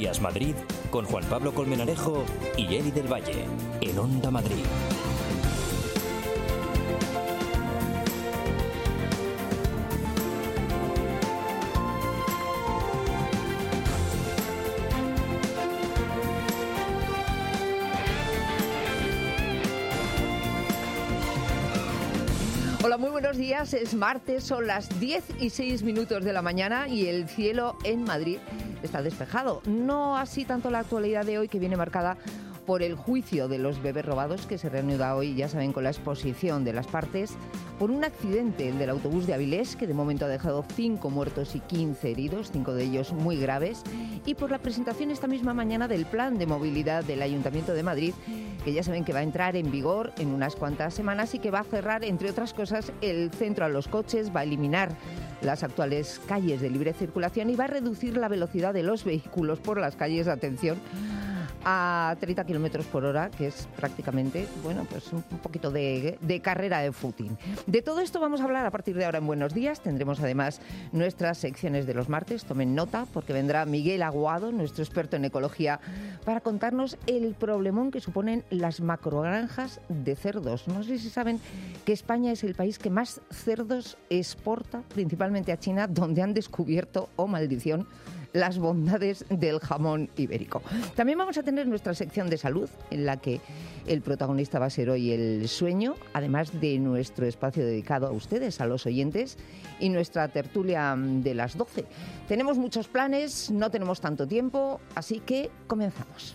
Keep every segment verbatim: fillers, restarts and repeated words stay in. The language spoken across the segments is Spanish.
Días Madrid con Juan Pablo Colmenarejo y Eli del Valle en Onda Madrid. Hola, muy buenos días. Es martes, son las diez y seis minutos de la mañana y el cielo en Madrid está despejado. No así tanto la actualidad de hoy, que viene marcada por el juicio de los bebés robados, que se reanuda hoy, ya saben, con la exposición de las partes, por un accidente, el del autobús de Avilés, que de momento ha dejado cinco muertos y quince heridos, cinco de ellos muy graves, y por la presentación esta misma mañana del plan de movilidad del Ayuntamiento de Madrid, que ya saben que va a entrar en vigor en unas cuantas semanas y que va a cerrar, entre otras cosas, el centro a los coches, va a eliminar las actuales calles de libre circulación y va a reducir la velocidad de los vehículos por las calles, atención, a treinta kilómetros por hora, que es prácticamente, bueno, pues un poquito de, de carrera de footing. De todo esto vamos a hablar a partir de ahora en Buenos Días. Tendremos además nuestras secciones de los martes. Tomen nota, porque vendrá Miguel Aguado, nuestro experto en ecología, para contarnos el problemón que suponen las macrogranjas de cerdos. No sé si saben que España es el país que más cerdos exporta, principalmente a China, donde han descubierto, oh maldición, las bondades del jamón ibérico. También vamos a tener nuestra sección de salud, en la que el protagonista va a ser hoy el sueño, además de nuestro espacio dedicado a ustedes, a los oyentes, y nuestra tertulia de las doce. Tenemos muchos planes, no tenemos tanto tiempo, así que comenzamos.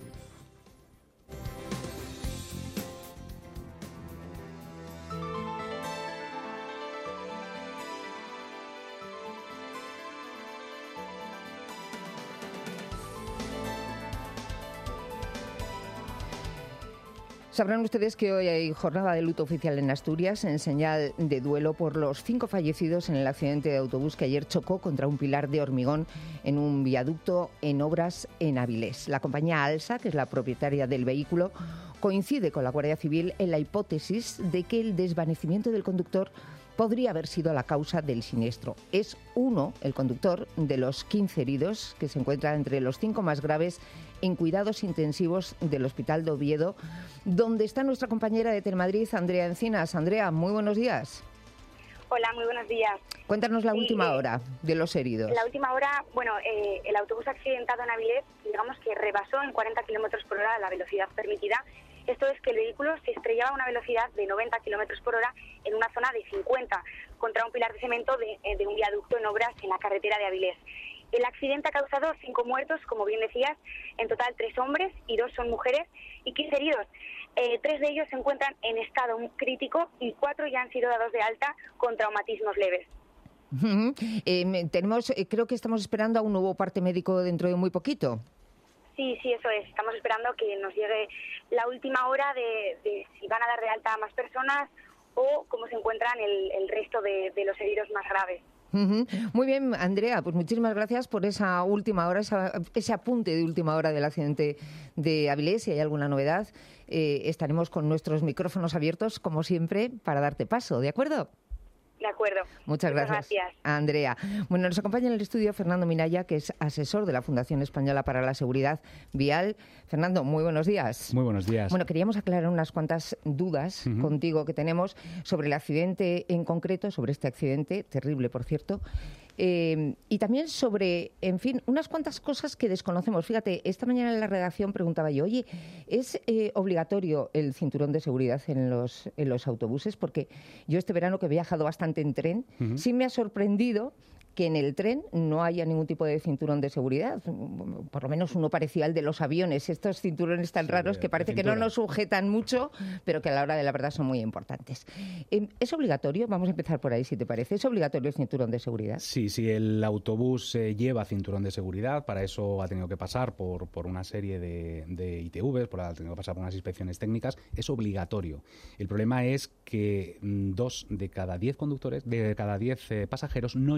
Sabrán ustedes que hoy hay jornada de luto oficial en Asturias en señal de duelo por los cinco fallecidos en el accidente de autobús que ayer chocó contra un pilar de hormigón en un viaducto en obras en Avilés. La compañía Alsa, que es la propietaria del vehículo, coincide con la Guardia Civil en la hipótesis de que el desvanecimiento del conductor podría haber sido la causa del siniestro. Es uno, el conductor, de los quince heridos, que se encuentra entre los cinco más graves en cuidados intensivos del Hospital de Oviedo, donde está nuestra compañera de Telemadrid, Andrea Encinas. Andrea, muy buenos días. Hola, muy buenos días. Cuéntanos la sí, última eh, hora de los heridos. La última hora, bueno, eh, el autobús accidentado en Avilés, digamos que rebasó en cuarenta kilómetros por hora la velocidad permitida. Esto es que el vehículo se estrellaba a una velocidad de noventa kilómetros por hora en una zona de cincuenta contra un pilar de cemento de, de un viaducto en obras en la carretera de Avilés. El accidente ha causado cinco muertos, como bien decías, en total tres hombres y dos son mujeres, y quince heridos. Eh, tres de ellos se encuentran en estado crítico y cuatro ya han sido dados de alta con traumatismos leves. Uh-huh. Eh, tenemos, eh, creo que estamos esperando a un nuevo parte médico dentro de muy poquito. Sí, sí, eso es. Estamos esperando que nos llegue la última hora de, de si van a dar de alta a más personas o cómo se encuentran el, el resto de, de los heridos más graves. Uh-huh. Muy bien, Andrea, pues muchísimas gracias por esa última hora, esa, ese apunte de última hora del accidente de Avilés. Si hay alguna novedad, eh, estaremos con nuestros micrófonos abiertos, como siempre, para darte paso, ¿de acuerdo? De acuerdo. Muchas gracias, Muchas gracias, Andrea. Bueno, nos acompaña en el estudio Fernando Minaya, que es asesor de la Fundación Española para la Seguridad Vial. Fernando, muy buenos días. Muy buenos días. Bueno, queríamos aclarar unas cuantas dudas uh-huh. contigo que tenemos sobre el accidente en concreto, sobre este accidente, terrible, por cierto, eh, y también sobre, en fin, unas cuantas cosas que desconocemos. Fíjate, esta mañana en la redacción preguntaba yo, oye, ¿es eh, obligatorio el cinturón de seguridad en los, en los autobuses? Porque yo este verano, que he viajado bastante en tren, uh-huh. sí me ha sorprendido que en el tren no haya ningún tipo de cinturón de seguridad, por lo menos uno parecido al de los aviones, estos cinturones tan sí, raros que parece que no nos sujetan mucho, pero que a la hora de la verdad son muy importantes. ¿Es obligatorio? Vamos a empezar por ahí, si te parece. ¿Es obligatorio el cinturón de seguridad? Sí, sí, el autobús eh, lleva cinturón de seguridad, para eso ha tenido que pasar por, por una serie de, de I T Vs, por, ha tenido que pasar por unas inspecciones técnicas, es obligatorio. El problema es que mm, dos de cada diez conductores, de cada diez eh, pasajeros no lleva cinturón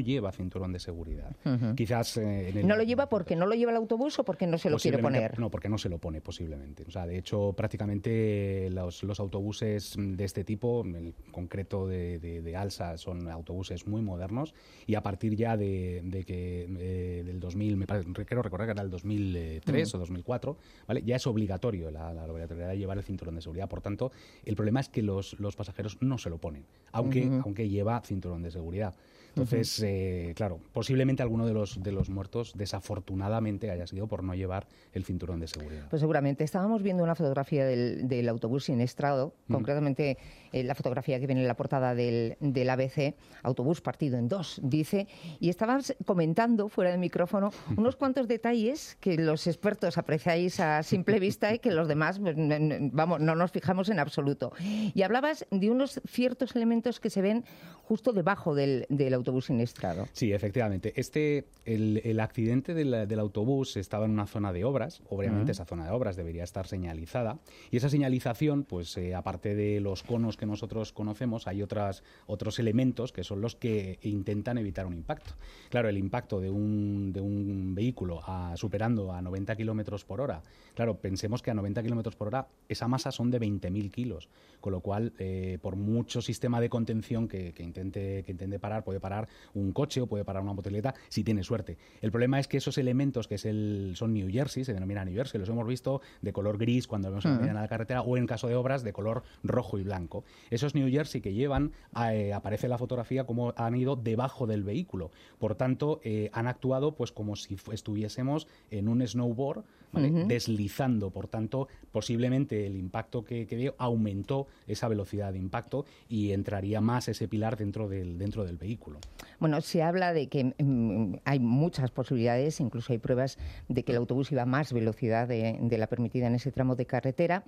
cinturón de seguridad. Uh-huh. Quizás eh, en el, ¿No lo lleva porque no lo lleva el autobús o porque no se lo quiere poner? No, porque no se lo pone posiblemente. O sea, de hecho, prácticamente los, los autobuses de este tipo, en el concreto de, de, de Alsa, son autobuses muy modernos y a partir ya de, de que eh, del dos mil, me parece, quiero recordar que era el dos mil tres uh-huh. o dos mil cuatro, ¿vale? Ya es obligatorio la, la obligatoriedad de llevar el cinturón de seguridad. Por tanto, el problema es que los, los pasajeros no se lo ponen, aunque, uh-huh. aunque lleva cinturón de seguridad. Entonces, uh-huh. eh, claro, posiblemente alguno de los, de los muertos desafortunadamente haya sido por no llevar el cinturón de seguridad. Pues seguramente. Estábamos viendo una fotografía del, del autobús siniestrado, uh-huh. concretamente eh, la fotografía que viene en la portada del, del A B C, autobús partido en dos, dice, y estabas comentando fuera de micrófono unos cuantos detalles que los expertos apreciáis a simple vista y que los demás, vamos, no nos fijamos en absoluto. Y hablabas de unos ciertos elementos que se ven justo debajo del, del autobús siniestrado. Sí, efectivamente. Este, el, el accidente del, del autobús estaba en una zona de obras. Obviamente uh-huh. esa zona de obras debería estar señalizada. Y esa señalización, pues eh, aparte de los conos que nosotros conocemos, hay otras, otros elementos que son los que intentan evitar un impacto. Claro, el impacto de un, de un vehículo a, superando a noventa kilómetros por hora. Claro, pensemos que a noventa kilómetros por hora esa masa son de veinte mil kilos. Con lo cual, eh, por mucho sistema de contención que, que intente que intente parar, puede parar un coche o puede parar una motocicleta si tiene suerte. El problema es que esos elementos que es el, son New Jersey, se denominan New Jersey, los hemos visto de color gris cuando vemos uh-huh. en la carretera o en caso de obras de color rojo y blanco. Esos New Jersey que llevan, eh, aparece en la fotografía como han ido debajo del vehículo. Por tanto, eh, han actuado pues como si estuviésemos en un snowboard, ¿vale? Uh-huh. deslizando. Por tanto, posiblemente el impacto que, que dio aumentó esa velocidad de impacto y entraría más ese pilar dentro del, dentro del vehículo. Bueno, se habla de que mm, hay muchas posibilidades, incluso hay pruebas de que el autobús iba a más velocidad de, de la permitida en ese tramo de carretera.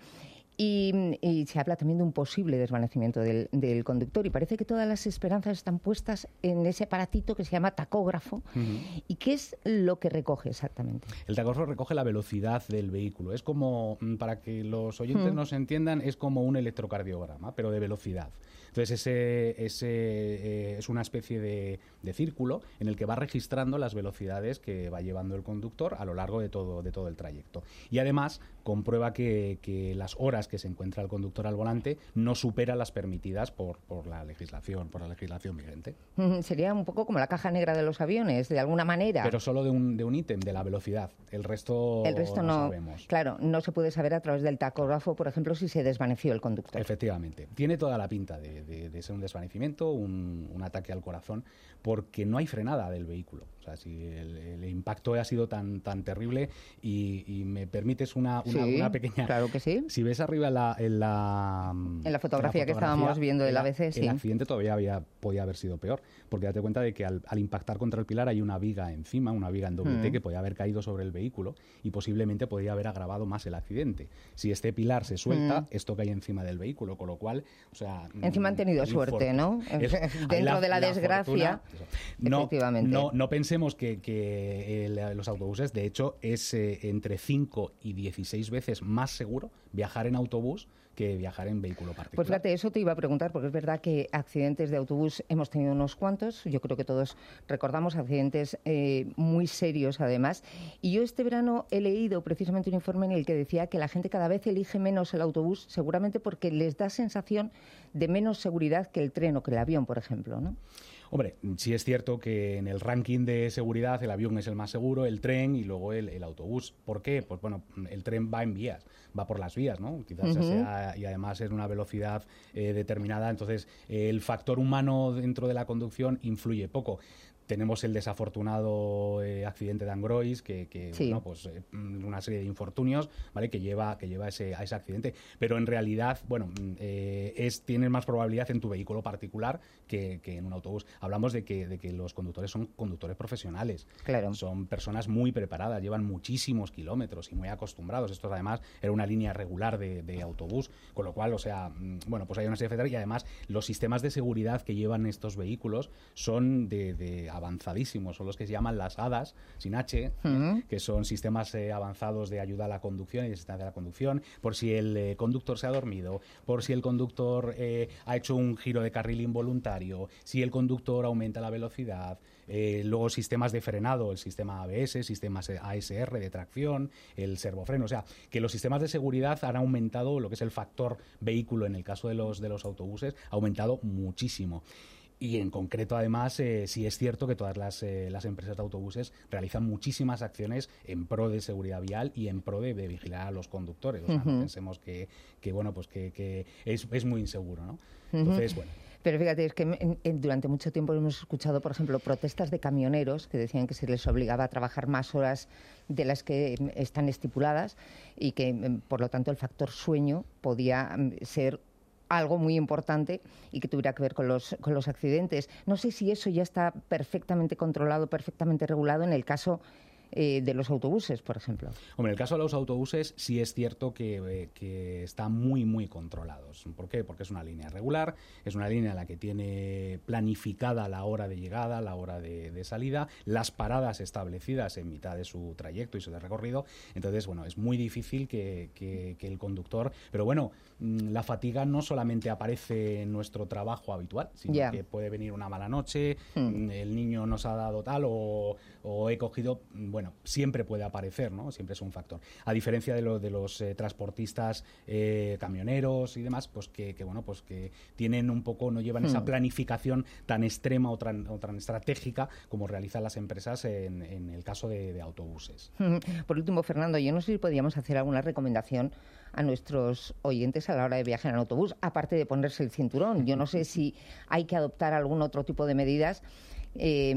Y, y se habla también de un posible desvanecimiento del, del conductor y parece que todas las esperanzas están puestas en ese aparatito que se llama tacógrafo. Uh-huh. ¿Y qué es lo que recoge exactamente? El tacógrafo recoge la velocidad del vehículo. Es como, para que los oyentes uh-huh. nos entiendan, es como un electrocardiograma, pero de velocidad. Entonces ese, ese eh, es una especie de, de círculo en el que va registrando las velocidades que va llevando el conductor a lo largo de todo, de todo el trayecto. Y además comprueba que, que las horas que se encuentra el conductor al volante no supera las permitidas por, por la legislación, por la legislación vigente. Sería un poco como la caja negra de los aviones, de alguna manera. Pero solo de un, de un ítem, de la velocidad. El resto, el resto no, no sabemos. Claro, no se puede saber a través del tacógrafo, por ejemplo, si se desvaneció el conductor. Efectivamente. Tiene toda la pinta de, de, de ser un desvanecimiento, un, un ataque al corazón, porque no hay frenada del vehículo. O sea, si el, el impacto ha sido tan, tan terrible y, y me permites una, una, sí, una pequeña... claro que sí. Si ves arriba la, en, la, en la fotografía, en la fotografía que estábamos viendo del A B C, sí. El accidente todavía había, podía haber sido peor, porque date cuenta de que al, al impactar contra el pilar hay una viga encima, una viga en doble T, mm. que podía haber caído sobre el vehículo y posiblemente podría haber agravado más el accidente. Si este pilar se suelta, mm. esto cae encima del vehículo, con lo cual, o sea... Encima han tenido suerte, ¿no? Es, Dentro la, de la, la desgracia, fortuna, no, efectivamente. No, no pensemos que, que el, los autobuses, de hecho, es eh, entre cinco y dieciséis veces más seguro viajar en autobús que viajar en vehículo particular. Pues fíjate, eso te iba a preguntar, porque es verdad que accidentes de autobús hemos tenido unos cuantos, yo creo que todos recordamos accidentes eh, muy serios además, y yo este verano he leído precisamente un informe en el que decía que la gente cada vez elige menos el autobús, seguramente porque les da sensación de menos seguridad que el tren o que el avión, por ejemplo, ¿no? Hombre, sí es cierto que en el ranking de seguridad el avión es el más seguro, el tren y luego el, el autobús. ¿Por qué? Pues bueno, el tren va en vías, va por las vías, ¿no? Quizás uh-huh. sea, y además es una velocidad eh, determinada, entonces eh, el factor humano dentro de la conducción influye poco. Tenemos el desafortunado eh, accidente de Angrois, que, que sí. bueno, pues eh, una serie de infortunios, ¿vale? Que lleva, que lleva ese, a ese accidente. Pero en realidad, bueno, eh, es tienes más probabilidad en tu vehículo particular que, que en un autobús. Hablamos de que, de que los conductores son conductores profesionales. Claro. Son personas muy preparadas, llevan muchísimos kilómetros y muy acostumbrados. Esto además era una línea regular de, de autobús, con lo cual, o sea, bueno, pues hay una serie de factores y además los sistemas de seguridad que llevan estos vehículos son de, de avanzadísimos son los que se llaman las A D As, sin H, uh-huh. que son sistemas eh, avanzados de ayuda a la conducción y de asistencia a la conducción, por si el eh, conductor se ha dormido, por si el conductor eh, ha hecho un giro de carril involuntario, si el conductor aumenta la velocidad, eh, luego sistemas de frenado, el sistema A B S, sistemas A S R de tracción, el servofreno, o sea, que los sistemas de seguridad han aumentado lo que es el factor vehículo en el caso de los, de los autobuses, ha aumentado muchísimo. Y en concreto, además, eh, sí es cierto que todas las, eh, las empresas de autobuses realizan muchísimas acciones en pro de seguridad vial y en pro de, de vigilar a los conductores. O sea, uh-huh. no pensemos que, que bueno, pues que, que es, es muy inseguro, ¿no? Entonces, uh-huh. bueno. Pero fíjate, es que en, en, durante mucho tiempo hemos escuchado, por ejemplo, protestas de camioneros que decían que se les obligaba a trabajar más horas de las que están estipuladas y que, por lo tanto, el factor sueño podía ser algo muy importante y que tuviera que ver con los, con los accidentes. No sé si eso ya está perfectamente controlado, perfectamente regulado en el caso eh, de los autobuses, por ejemplo. Hombre, en el caso de los autobuses sí es cierto que, eh, que están muy, muy controlados. ¿Por qué? Porque es una línea regular, es una línea en la que tiene planificada la hora de llegada, la hora de, de salida, las paradas establecidas en mitad de su trayecto y su recorrido. Entonces, bueno, es muy difícil que, que, que el conductor... Pero bueno, la fatiga no solamente aparece en nuestro trabajo habitual, sino yeah. que puede venir una mala noche, mm. el niño nos ha dado tal o, o he cogido... Bueno, siempre puede aparecer, ¿no? Siempre es un factor. A diferencia de, lo, de los eh, transportistas, eh, camioneros y demás, pues que, que, bueno, pues que tienen un poco, no llevan mm. esa planificación tan extrema o tan, o tan estratégica como realizan las empresas en, en el caso de, de autobuses. Por último, Fernando, yo no sé si podríamos hacer alguna recomendación a nuestros oyentes a la hora de viajar en autobús, aparte de ponerse el cinturón. Yo no sé si hay que adoptar algún otro tipo de medidas eh,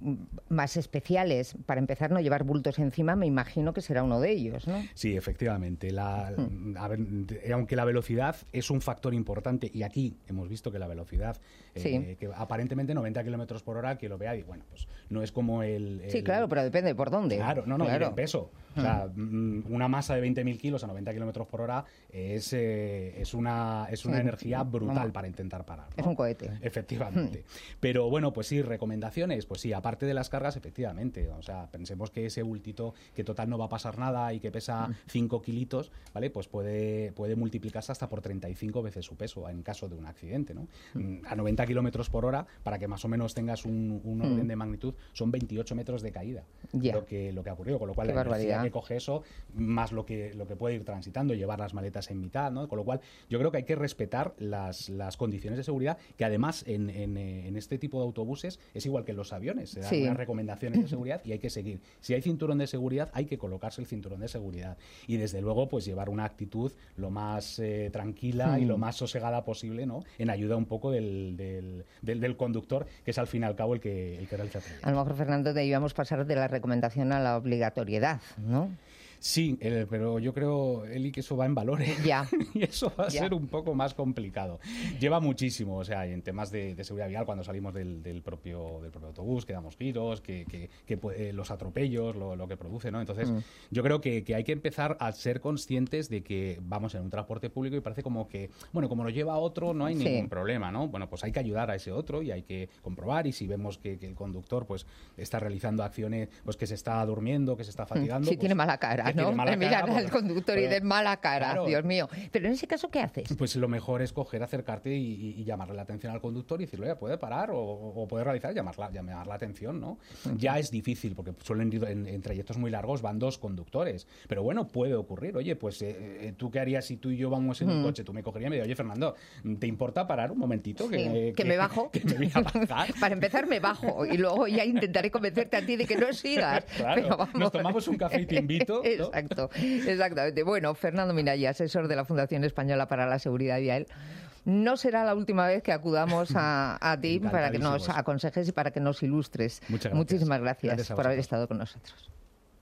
más especiales. Para empezar, no llevar bultos encima, me imagino que será uno de ellos, ¿no? Sí, efectivamente. La, hmm. a ver, aunque la velocidad es un factor importante, y aquí hemos visto que la velocidad, eh, sí. que aparentemente noventa kilómetros por hora, que lo vea y bueno, pues no es como el, el... Sí, claro, pero depende por dónde. Claro, no, no, claro. el peso. Hmm. O sea, una masa de veinte mil kilos a noventa kilómetros por hora es, eh, es una, es una sí. energía brutal no. para intentar parar, ¿no? Es un cohete. Efectivamente. Hmm. Pero bueno, pues sí, recomendaciones, pues sí, aparte de las cargas, efectivamente. O sea, pensemos que ese bultito que total no va a pasar nada y que pesa cinco kilitos, ¿vale? Pues puede, puede multiplicarse hasta por treinta y cinco veces su peso en caso de un accidente, ¿no? A noventa kilómetros por hora, para que más o menos tengas un, un orden de magnitud, son veintiocho metros de caída, yeah. lo que lo que ha ocurrido, con lo cual Qué la barbaridad. energía que coge eso, más lo que lo que puede ir transitando, llevar las maletas en mitad, ¿no? Con lo cual yo creo que hay que respetar las, las condiciones de seguridad, que además en, en, en este tipo de autobuses es igual que en los aviones, se dan sí. unas recomendaciones de seguridad y hay que seguir. Si hay cinturón de seguridad, hay que colocarse el cinturón de seguridad y desde luego pues llevar una actitud lo más eh, tranquila mm. y lo más sosegada posible, ¿no? En ayuda un poco del, del, del, del conductor, que es al fin y al cabo el que, el que realiza el proyecto. A lo mejor, Fernando, debíamos pasar de la recomendación a la obligatoriedad, ¿no? Sí, el, pero yo creo, Eli, que eso va en valores. Ya. Y eso va a ya. ser un poco más complicado. Lleva muchísimo, o sea, en temas de, de seguridad vial, cuando salimos del, del, propio, del propio autobús, que damos giros, que, que, que eh, los atropellos, lo, lo que produce, ¿no? Entonces, mm. yo creo que, que hay que empezar a ser conscientes de que vamos en un transporte público y parece como que, bueno, como lo lleva otro, no hay sí. ningún problema, ¿no? Bueno, pues hay que ayudar a ese otro y hay que comprobar, y si vemos que, que el conductor pues está realizando acciones, pues que se está durmiendo, que se está fatigando. Sí, pues, tiene mala cara, ¿no? Mala mirar cara, al conductor pero, y de mala cara, claro. Dios mío. Pero en ese caso, ¿qué haces? Pues lo mejor es coger, acercarte y, y, y llamarle la atención al conductor y decirle, oye, puede parar o, o puede realizar, llamarla, llamar la atención, ¿no? Uh-huh. Ya es difícil, porque suelen ir en, en trayectos muy largos, van dos conductores. Pero bueno, puede ocurrir. Oye, pues eh, eh, ¿tú qué harías si tú y yo vamos en uh-huh. un coche? Tú me cogerías y me dirías, oye, Fernando, ¿te importa parar un momentito? Que, sí, que, que me bajo. Que me voy a bajar. Para empezar, me bajo y luego ya intentaré convencerte a ti de que no sigas. Claro, pero vamos. Nos tomamos un café y te invito, ¿no? Exacto, exacto. Bueno, Fernando Minaya, asesor de la Fundación Española para la Seguridad Vial. No será la última vez que acudamos a, a ti para que nos aconsejes y para que nos ilustres. Muchas gracias. Muchísimas gracias, gracias por haber estado con nosotros.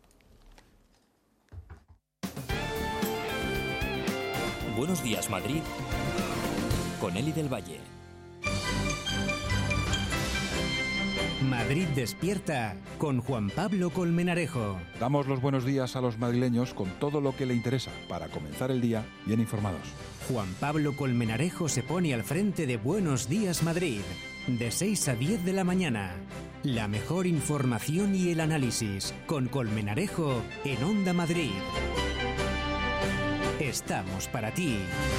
Buenos días, Madrid, con Eli del Valle. Madrid despierta con Juan Pablo Colmenarejo. Damos los buenos días a los madrileños con todo lo que le interesa para comenzar el día bien informados. Juan Pablo Colmenarejo se pone al frente de Buenos días, Madrid, de seis a diez de la mañana. La mejor información y el análisis con Colmenarejo en Onda Madrid. Estamos para ti.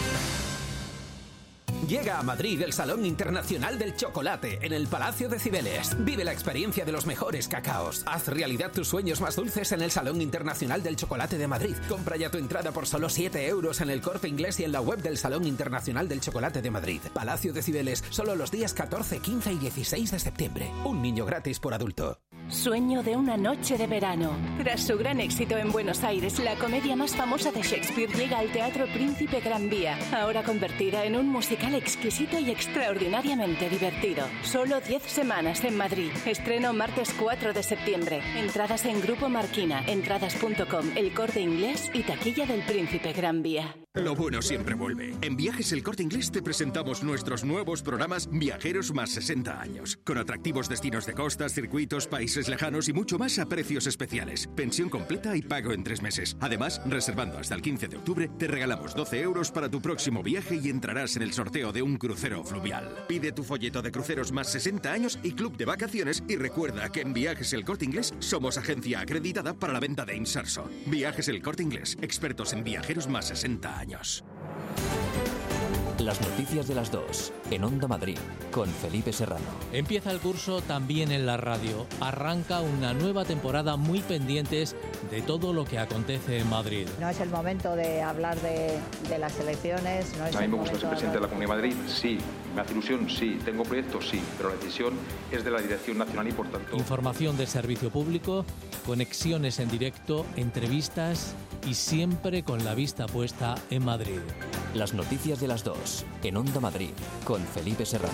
Llega a Madrid el Salón Internacional del Chocolate en el Palacio de Cibeles. Vive la experiencia de los mejores cacaos. Haz realidad tus sueños más dulces en el Salón Internacional del Chocolate de Madrid. Compra ya tu entrada por solo siete euros en el Corte Inglés y en la web del Salón Internacional del Chocolate de Madrid. Palacio de Cibeles, solo los días catorce, quince y dieciséis de septiembre. Un niño gratis por adulto. Sueño de una noche de verano. Tras su gran éxito en Buenos Aires, la comedia más famosa de Shakespeare llega al Teatro Príncipe Gran Vía, ahora convertida en un musical exquisito y extraordinariamente divertido. Solo diez semanas en Madrid. Estreno martes cuatro de septiembre. Entradas en Grupo Marquina, entradas punto com, El Corte Inglés y taquilla del Príncipe Gran Vía. Lo bueno siempre vuelve. En Viajes El Corte Inglés te presentamos nuestros nuevos programas Viajeros más sesenta años, con atractivos destinos de costas, circuitos, países lejanos y mucho más a precios especiales. Pensión completa y pago en tres meses. Además, reservando hasta el quince de octubre, te regalamos doce euros para tu próximo viaje y entrarás en el sorteo de un crucero fluvial. Pide tu folleto de cruceros más sesenta años y club de vacaciones y recuerda que en Viajes El Corte Inglés somos agencia acreditada para la venta de Inserso. Viajes El Corte Inglés, expertos en viajeros más sesenta años. Las noticias de las dos, en Onda Madrid, con Felipe Serrano. Empieza el curso también en la radio. Arranca una nueva temporada muy pendientes de todo lo que acontece en Madrid. No es el momento de hablar de, de las elecciones. No es a mí el me gusta ser presidente de la Comunidad de Madrid, sí. Me hace ilusión, sí. Tengo proyectos, sí. Pero la decisión es de la Dirección Nacional y, por tanto... Información de servicio público, conexiones en directo, entrevistas y siempre con la vista puesta en Madrid. Las noticias de las dos, en Onda Madrid, con Felipe Serrano.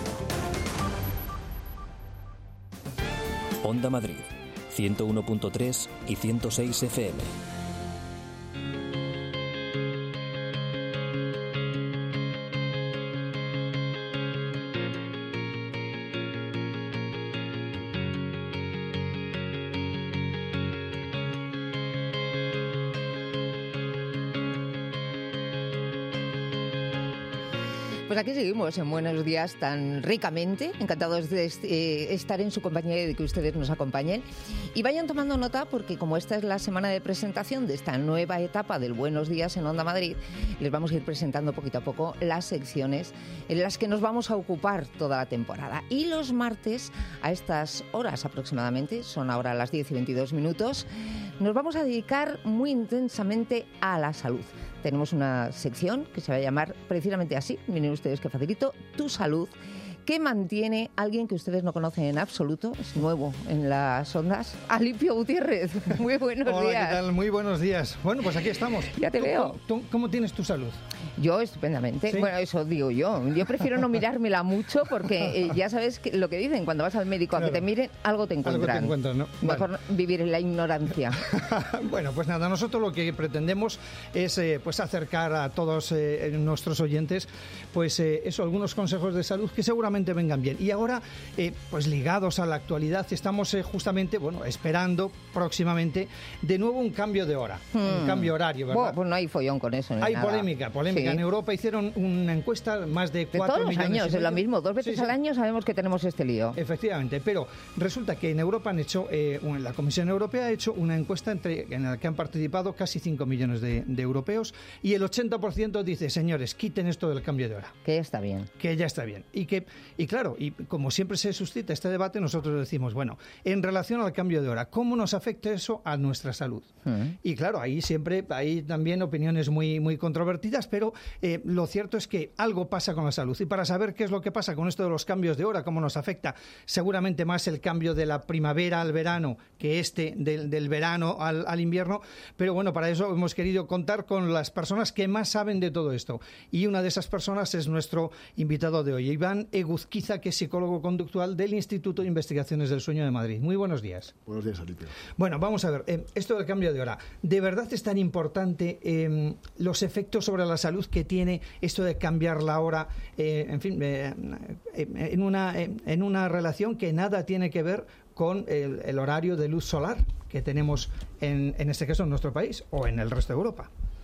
Onda Madrid, ciento uno punto tres y ciento seis F M. Pues aquí seguimos en Buenos Días tan ricamente, encantados de eh, estar en su compañía y de que ustedes nos acompañen. Y vayan tomando nota porque como esta es la semana de presentación de esta nueva etapa del Buenos Días en Onda Madrid, les vamos a ir presentando poquito a poco las secciones en las que nos vamos a ocupar toda la temporada. Y los martes, a estas horas aproximadamente, son ahora las diez y veintidós minutos, nos vamos a dedicar muy intensamente a la salud. Tenemos una sección que se va a llamar precisamente así, miren ustedes qué facilito, Tu Salud, que mantiene a alguien que ustedes no conocen en absoluto, es nuevo en las ondas, Alipio Gutiérrez. Muy buenos Hola, días. ¿qué tal? Muy buenos días. Bueno, pues aquí estamos. Ya te ¿Tú, veo. ¿tú, ¿Cómo tienes tu salud? Yo estupendamente. ¿Sí? Bueno, eso digo yo. Yo prefiero no mirármela mucho porque eh, ya sabes que lo que dicen, cuando vas al médico a Claro. que te miren, algo te encuentran. Algo te encuentras, ¿no? Mejor Vale. vivir en la ignorancia. Bueno, pues nada, nosotros lo que pretendemos es eh, pues acercar a todos eh, nuestros oyentes pues eh, eso, algunos consejos de salud que seguramente vengan bien. Y ahora, eh, pues ligados a la actualidad, estamos eh, justamente, bueno, esperando próximamente de nuevo un cambio de hora, Hmm. un cambio horario, ¿verdad? Bueno, pues no hay follón con eso. ni Hay nada. polémica, polémica. Sí. En Europa hicieron una encuesta, más de De cuatro todos los millones y años, es medio. lo mismo. Dos veces Sí, sí. al año sabemos que tenemos este lío. Efectivamente, pero resulta que en Europa han hecho, eh, un- la Comisión Europea ha hecho una encuesta entre, en la que han participado casi cinco millones de, de europeos y el ochenta por ciento dice, señores, quiten esto del cambio de hora. Que ya está bien. Que ya está bien. Y, que, y claro, y como siempre se suscita este debate, nosotros decimos, bueno, en relación al cambio de hora, ¿cómo nos afecta eso a nuestra salud? Mm. Y claro, ahí siempre hay también opiniones muy, muy controvertidas, pero eh, lo cierto es que algo pasa con la salud. Y para saber qué es lo que pasa con esto de los cambios de hora, cómo nos afecta, seguramente más el cambio de la primavera al verano que este del, del verano al, al invierno. Pero bueno, para eso hemos querido contar con las personas que más saben de todo esto. Y una de esas personas es nuestro invitado de hoy, Iván Eguzquiza, que es psicólogo conductual del Instituto de Investigaciones del Sueño de Madrid. Muy buenos días. Buenos días, Alipio. Bueno, vamos a ver, eh, esto del cambio de hora, ¿de verdad es tan importante eh, los efectos sobre la salud que tiene esto de cambiar la hora, eh, en fin, eh, eh, en, una, eh, en una relación que nada tiene que ver con el, el horario de luz solar que tenemos en, en este caso en nuestro país o en el resto de Europa?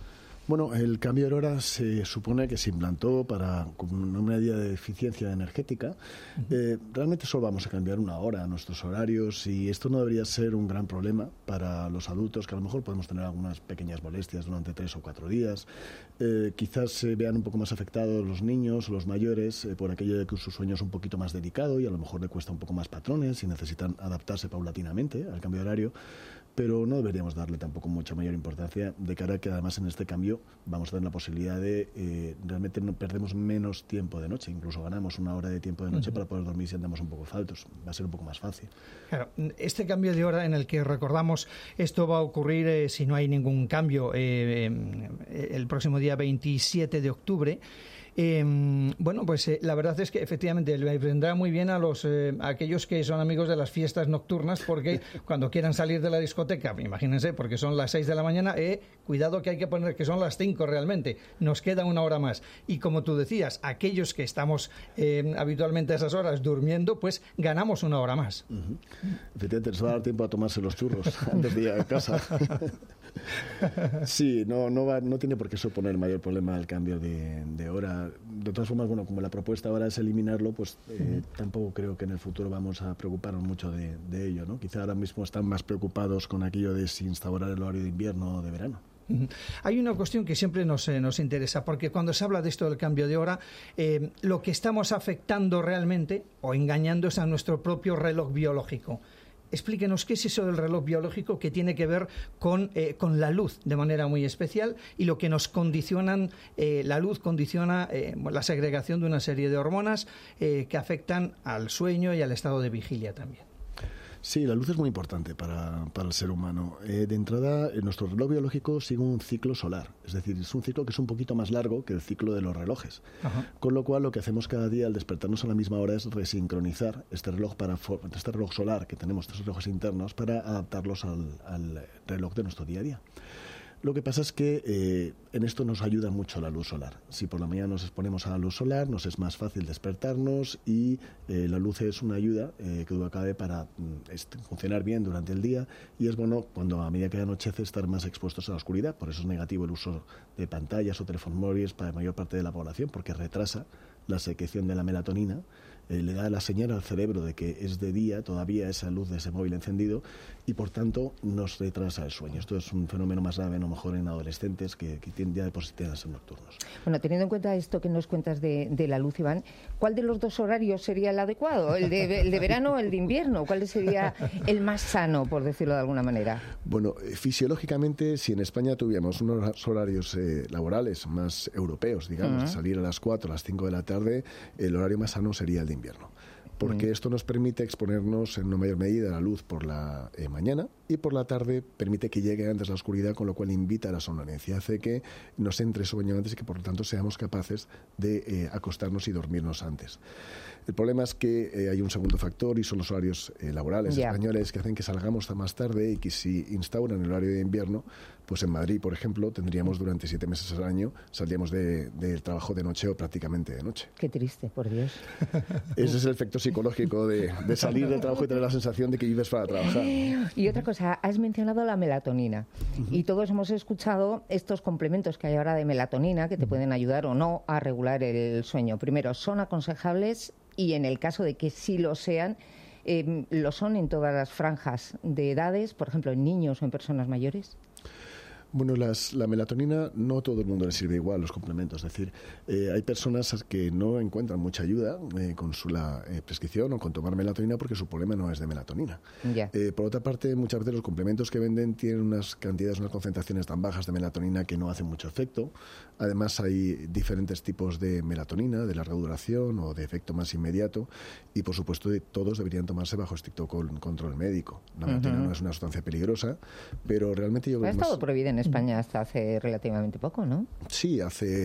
Bueno, el cambio de hora se supone que se implantó para como una medida de eficiencia energética. Uh-huh. Eh, realmente solo vamos a cambiar una hora a nuestros horarios y esto no debería ser un gran problema para los adultos, que a lo mejor podemos tener algunas pequeñas molestias durante tres o cuatro días. Eh, quizás se vean un poco más afectados los niños o los mayores eh, por aquello de que su sueño es un poquito más delicado y a lo mejor le cuesta un poco más patrones y necesitan adaptarse paulatinamente al cambio de horario. Pero no deberíamos darle tampoco mucha mayor importancia de cara a que además en este cambio vamos a tener la posibilidad de eh, realmente no perdemos menos tiempo de noche, incluso ganamos una hora de tiempo de noche uh-huh. para poder dormir si andamos un poco faltos, va a ser un poco más fácil. Claro, este cambio de hora en el que recordamos esto va a ocurrir eh, si no hay ningún cambio eh, eh, el próximo día veintisiete de octubre. Eh, bueno, pues eh, la verdad es que efectivamente le vendrá muy bien a los eh, a aquellos que son amigos de las fiestas nocturnas, porque cuando quieran salir de la discoteca, imagínense, porque son las seis de la mañana, eh, cuidado que hay que poner que son las cinco realmente, nos queda una hora más. Y como tú decías, aquellos que estamos eh, habitualmente a esas horas durmiendo, pues ganamos una hora más. Uh-huh. Efectivamente, les va a dar tiempo a tomarse los churros antes de ir a casa. Sí, no, no, va, no tiene por qué suponer mayor problema el cambio de, de hora. De todas formas, bueno, como la propuesta ahora es eliminarlo, pues eh, uh-huh. tampoco creo que en el futuro vamos a preocuparnos mucho de, de ello, ¿no? Quizá ahora mismo están más preocupados con aquello de si instaurar el horario de invierno o de verano. Uh-huh. Hay una cuestión que siempre nos, eh, nos interesa, porque cuando se habla de esto del cambio de hora, eh, lo que estamos afectando realmente o engañando es a nuestro propio reloj biológico. Explíquenos qué es eso del reloj biológico que tiene que ver con, eh, con la luz de manera muy especial y lo que nos condicionan, eh, la luz condiciona eh, la segregación de una serie de hormonas eh, que afectan al sueño y al estado de vigilia también. Sí, la luz es muy importante para, para el ser humano. Eh, de entrada, eh, nuestro reloj biológico sigue un ciclo solar, es decir, es un ciclo que es un poquito más largo que el ciclo de los relojes. Ajá. Con lo cual, lo que hacemos cada día al despertarnos a la misma hora es resincronizar este reloj para este reloj solar que tenemos, estos relojes internos, para adaptarlos al, al reloj de nuestro día a día. Lo que pasa es que eh, en esto nos ayuda mucho la luz solar. Si por la mañana nos exponemos a la luz solar, nos es más fácil despertarnos y eh, la luz es una ayuda eh, que acabe para mm, funcionar bien durante el día y es bueno cuando a medida que anochece estar más expuestos a la oscuridad. Por eso es negativo el uso de pantallas o teléfonos móviles para la mayor parte de la población, porque retrasa la secreción de la melatonina, eh, le da la señal al cerebro de que es de día todavía esa luz de ese móvil encendido y por tanto nos retrasa el sueño. Esto es un fenómeno más grave, a lo mejor en adolescentes que, que tienen ya de por sí tienen ser nocturnos. Bueno, teniendo en cuenta esto que nos cuentas de, de la luz, Iván, ¿cuál de los dos horarios sería el adecuado? ¿El de, el de verano o el de invierno? ¿Cuál sería el más sano, por decirlo de alguna manera? Bueno, fisiológicamente, si en España tuviéramos unos horarios eh, laborales más europeos, digamos, uh-huh. salir a las cuatro, a las cinco de la tarde, el horario más sano sería el de invierno. Porque esto nos permite exponernos en una mayor medida a la luz por la eh, mañana y por la tarde permite que llegue antes la oscuridad, con lo cual invita a la somnolencia, hace que nos entre sueño antes y que por lo tanto seamos capaces de eh, acostarnos y dormirnos antes. El problema es que eh, hay un segundo factor y son los horarios eh, laborales yeah. españoles que hacen que salgamos hasta más tarde y que si instauran el horario de invierno, pues en Madrid, por ejemplo, tendríamos durante siete meses al año, saldríamos del de trabajo de noche o prácticamente de noche. Qué triste, por Dios. Ese es el efecto psicológico de, de salir del trabajo y tener la sensación de que vives para trabajar. Y otra cosa, has mencionado la melatonina uh-huh. y todos hemos escuchado estos complementos que hay ahora de melatonina que te uh-huh. pueden ayudar o no a regular el sueño. Primero, ¿son aconsejables? Y en el caso de que sí lo sean, eh, ¿lo son en todas las franjas de edades, por ejemplo, en niños o en personas mayores? Bueno, las, la melatonina no a todo el mundo le sirve igual, los complementos. Es decir, eh, hay personas que no encuentran mucha ayuda eh, con su la, eh, prescripción o con tomar melatonina porque su problema no es de melatonina. Yeah. Eh, por otra parte, muchas veces los complementos que venden tienen unas cantidades, unas concentraciones tan bajas de melatonina que no hacen mucho efecto. Además, hay diferentes tipos de melatonina, de larga duración o de efecto más inmediato. Y, por supuesto, todos deberían tomarse bajo estricto control médico. La melatonina uh-huh. no es una sustancia peligrosa, pero realmente yo creo que... Ha estado prohibida en España hasta hace relativamente poco, ¿no? Sí, hace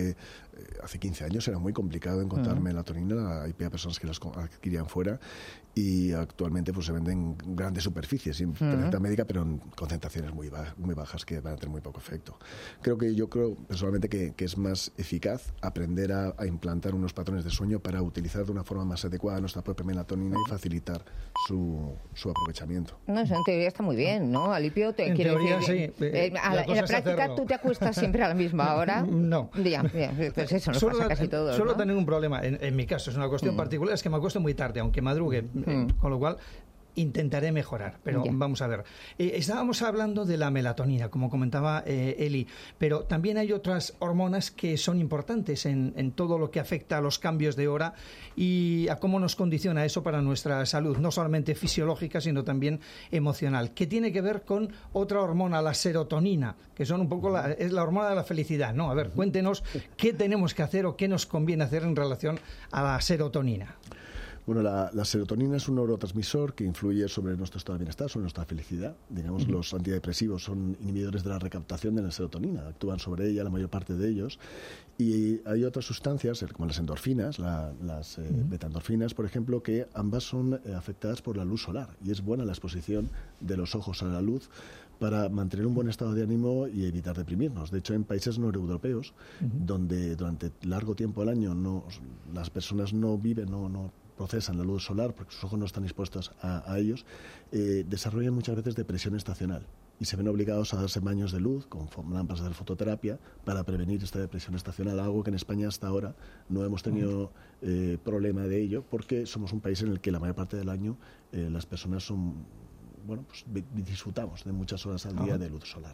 eh, hace quince años era muy complicado encontrar uh-huh. melatonina, hay personas que las adquirían fuera y actualmente pues se venden en grandes superficies, sin uh-huh. receta médica, pero en concentraciones muy, bajas, muy bajas que van a tener muy poco efecto. Creo que yo creo personalmente que, que es más eficaz aprender a, a implantar unos patrones de sueño para utilizar de una forma más adecuada nuestra propia melatonina y facilitar su, su aprovechamiento. No, eso en teoría está muy bien, ¿no, Alipio? Te en quiero teoría, decir, sí. Eh, a la, en la práctica hacerlo. ¿Tú te acuestas siempre a la misma hora? No. Ya, ya, pues eso nos solo pasa casi todos, Solo ¿no? tener un problema, en, en mi caso, es una cuestión mm. particular, es que me acuesto muy tarde, aunque madrugue, mm. eh, con lo cual intentaré mejorar, pero yeah. vamos a ver. Eh, estábamos hablando de la melatonina, como comentaba eh, Eli, pero también hay otras hormonas que son importantes en, en todo lo que afecta a los cambios de hora y a cómo nos condiciona eso para nuestra salud, no solamente fisiológica, sino también emocional, que tiene que ver con otra hormona, la serotonina, que son un poco la, es la hormona de la felicidad, ¿no? A ver, cuéntenos qué tenemos que hacer o qué nos conviene hacer en relación a la serotonina. Bueno, la, la serotonina es un neurotransmisor que influye sobre nuestro estado de bienestar, sobre nuestra felicidad. Digamos, uh-huh. los antidepresivos son inhibidores de la recaptación de la serotonina, actúan sobre ella la mayor parte de ellos. Y hay otras sustancias, como las endorfinas, la, las eh, uh-huh. betaendorfinas, por ejemplo, que ambas son eh, afectadas por la luz solar. Y es buena la exposición de los ojos a la luz para mantener un buen estado de ánimo y evitar deprimirnos. De hecho, en países noreuropeos, uh-huh. donde durante largo tiempo al año no, las personas no viven, no, no procesan la luz solar porque sus ojos no están expuestos a, a ellos, eh, desarrollan muchas veces depresión estacional y se ven obligados a darse baños de luz con lámparas de fototerapia para prevenir esta depresión estacional, algo que en España hasta ahora no hemos tenido eh, problema de ello porque somos un país en el que la mayor parte del año eh, las personas son, bueno, pues disfrutamos de muchas horas al día Ajá. de luz solar.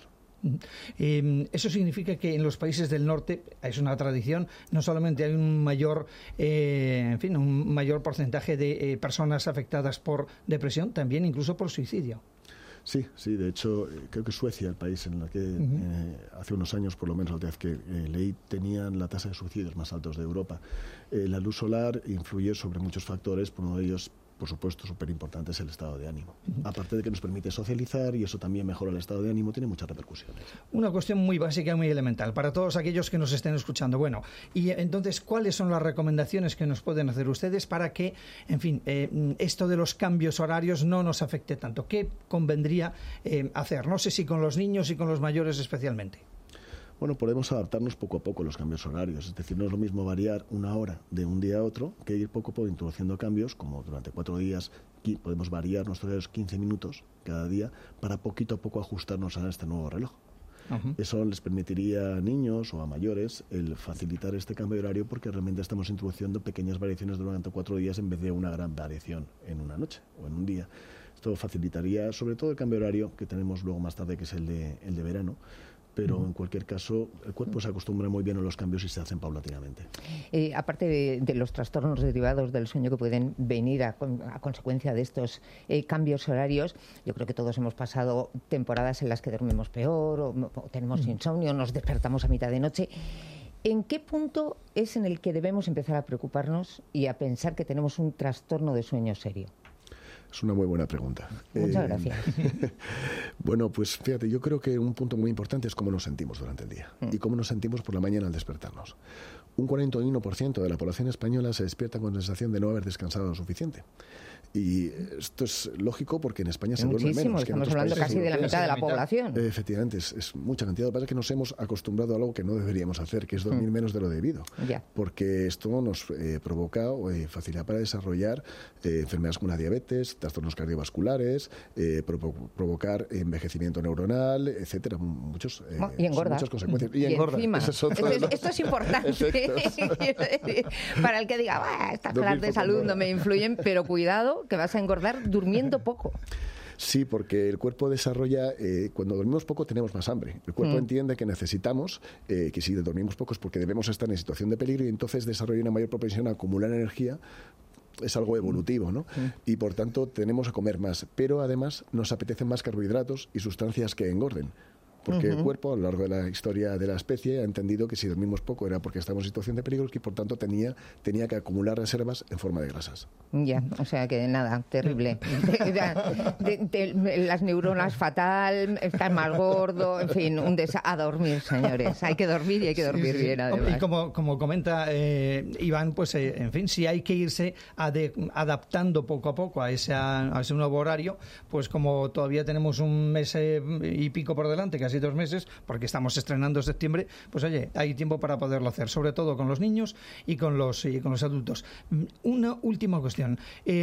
Eh, eso significa que en los países del norte es una tradición, no solamente hay un mayor eh, en fin, un mayor porcentaje de eh, personas afectadas por depresión, también incluso por suicidio. Sí, sí, de hecho creo que Suecia, el país en el que uh-huh. eh, hace unos años, por lo menos la última vez que eh, leí, tenían la tasa de suicidios más altos de Europa. Eh, la luz solar influye sobre muchos factores, por uno de ellos, por supuesto, súper importante es el estado de ánimo. Uh-huh. Aparte de que nos permite socializar y eso también mejora el estado de ánimo, tiene muchas repercusiones. Una cuestión muy básica y muy elemental para todos aquellos que nos estén escuchando. Bueno, y entonces, ¿cuáles son las recomendaciones que nos pueden hacer ustedes para que, en fin, eh, esto de los cambios horarios no nos afecte tanto? ¿Qué convendría eh, hacer? No sé si con los niños y con los mayores especialmente. Bueno, podemos adaptarnos poco a poco a los cambios horarios. Es decir, no es lo mismo variar una hora de un día a otro que ir poco a poco introduciendo cambios, como durante cuatro días podemos variar nuestros horarios quince minutos cada día para poquito a poco ajustarnos a este nuevo reloj. Uh-huh. Eso les permitiría a niños o a mayores el facilitar este cambio de horario porque realmente estamos introduciendo pequeñas variaciones durante cuatro días en vez de una gran variación en una noche o en un día. Esto facilitaría sobre todo el cambio de horario que tenemos luego más tarde, que es el de, el de verano. Pero en cualquier caso, el cuerpo se acostumbra muy bien a los cambios y se hacen paulatinamente. Eh, aparte de, de los trastornos derivados del sueño que pueden venir a, a consecuencia de estos eh, cambios horarios, yo creo que todos hemos pasado temporadas en las que dormimos peor o, o tenemos insomnio, nos despertamos a mitad de noche. ¿En qué punto es en el que debemos empezar a preocuparnos y a pensar que tenemos un trastorno de sueño serio? Es una muy buena pregunta. Muchas eh, gracias. Bueno, pues fíjate, yo creo que un punto muy importante es cómo nos sentimos durante el día mm. y cómo nos sentimos por la mañana al despertarnos. Un cuarenta y uno por ciento de la población española se despierta con la sensación de no haber descansado lo suficiente. Y esto es lógico porque en España se duerme menos. Que estamos hablando casi de la mitad de la población. Efectivamente, es, es mucha cantidad. Lo que pasa es que nos hemos acostumbrado a algo que no deberíamos hacer, que es dormir mm. menos de lo debido. Ya. Porque esto nos eh, provoca o eh, facilidad para desarrollar eh, enfermedades como la diabetes, trastornos cardiovasculares, eh, provo provocar envejecimiento neuronal, etcétera. Muchos, eh, oh, y engorda. Muchas consecuencias. Y, y engorda. Encima, es esto, es, esto es importante. Para el que diga, estas cosas de salud no me influyen, pero cuidado, que vas a engordar durmiendo poco. Sí, porque el cuerpo desarrolla, eh, cuando dormimos poco tenemos más hambre. El cuerpo mm. entiende que necesitamos, eh, que si dormimos poco es porque debemos estar en situación de peligro y entonces desarrolla una mayor propensión a acumular energía. Es algo evolutivo, ¿no? Mm. Y por tanto tenemos que comer más. Pero además nos apetecen más carbohidratos y sustancias que engorden. porque Uh-huh. el cuerpo, a lo largo de la historia de la especie, ha entendido que si dormimos poco era porque estamos en situación de peligro y por tanto tenía, tenía que acumular reservas en forma de grasas. Ya, o sea que nada, terrible. De, de, de, las neuronas fatal, estás más gordo, en fin, un desa a dormir, señores. Hay que dormir y hay que dormir Sí, sí, bien, sí. además. Y como, como comenta eh, Iván, pues eh, en fin, si hay que irse ade- adaptando poco a poco a ese, a ese nuevo horario, pues como todavía tenemos un mes eh, y pico por delante, casi dos meses, porque estamos estrenando septiembre, pues oye, hay tiempo para poderlo hacer, sobre todo con los niños y con los, y con los adultos. Una última cuestión.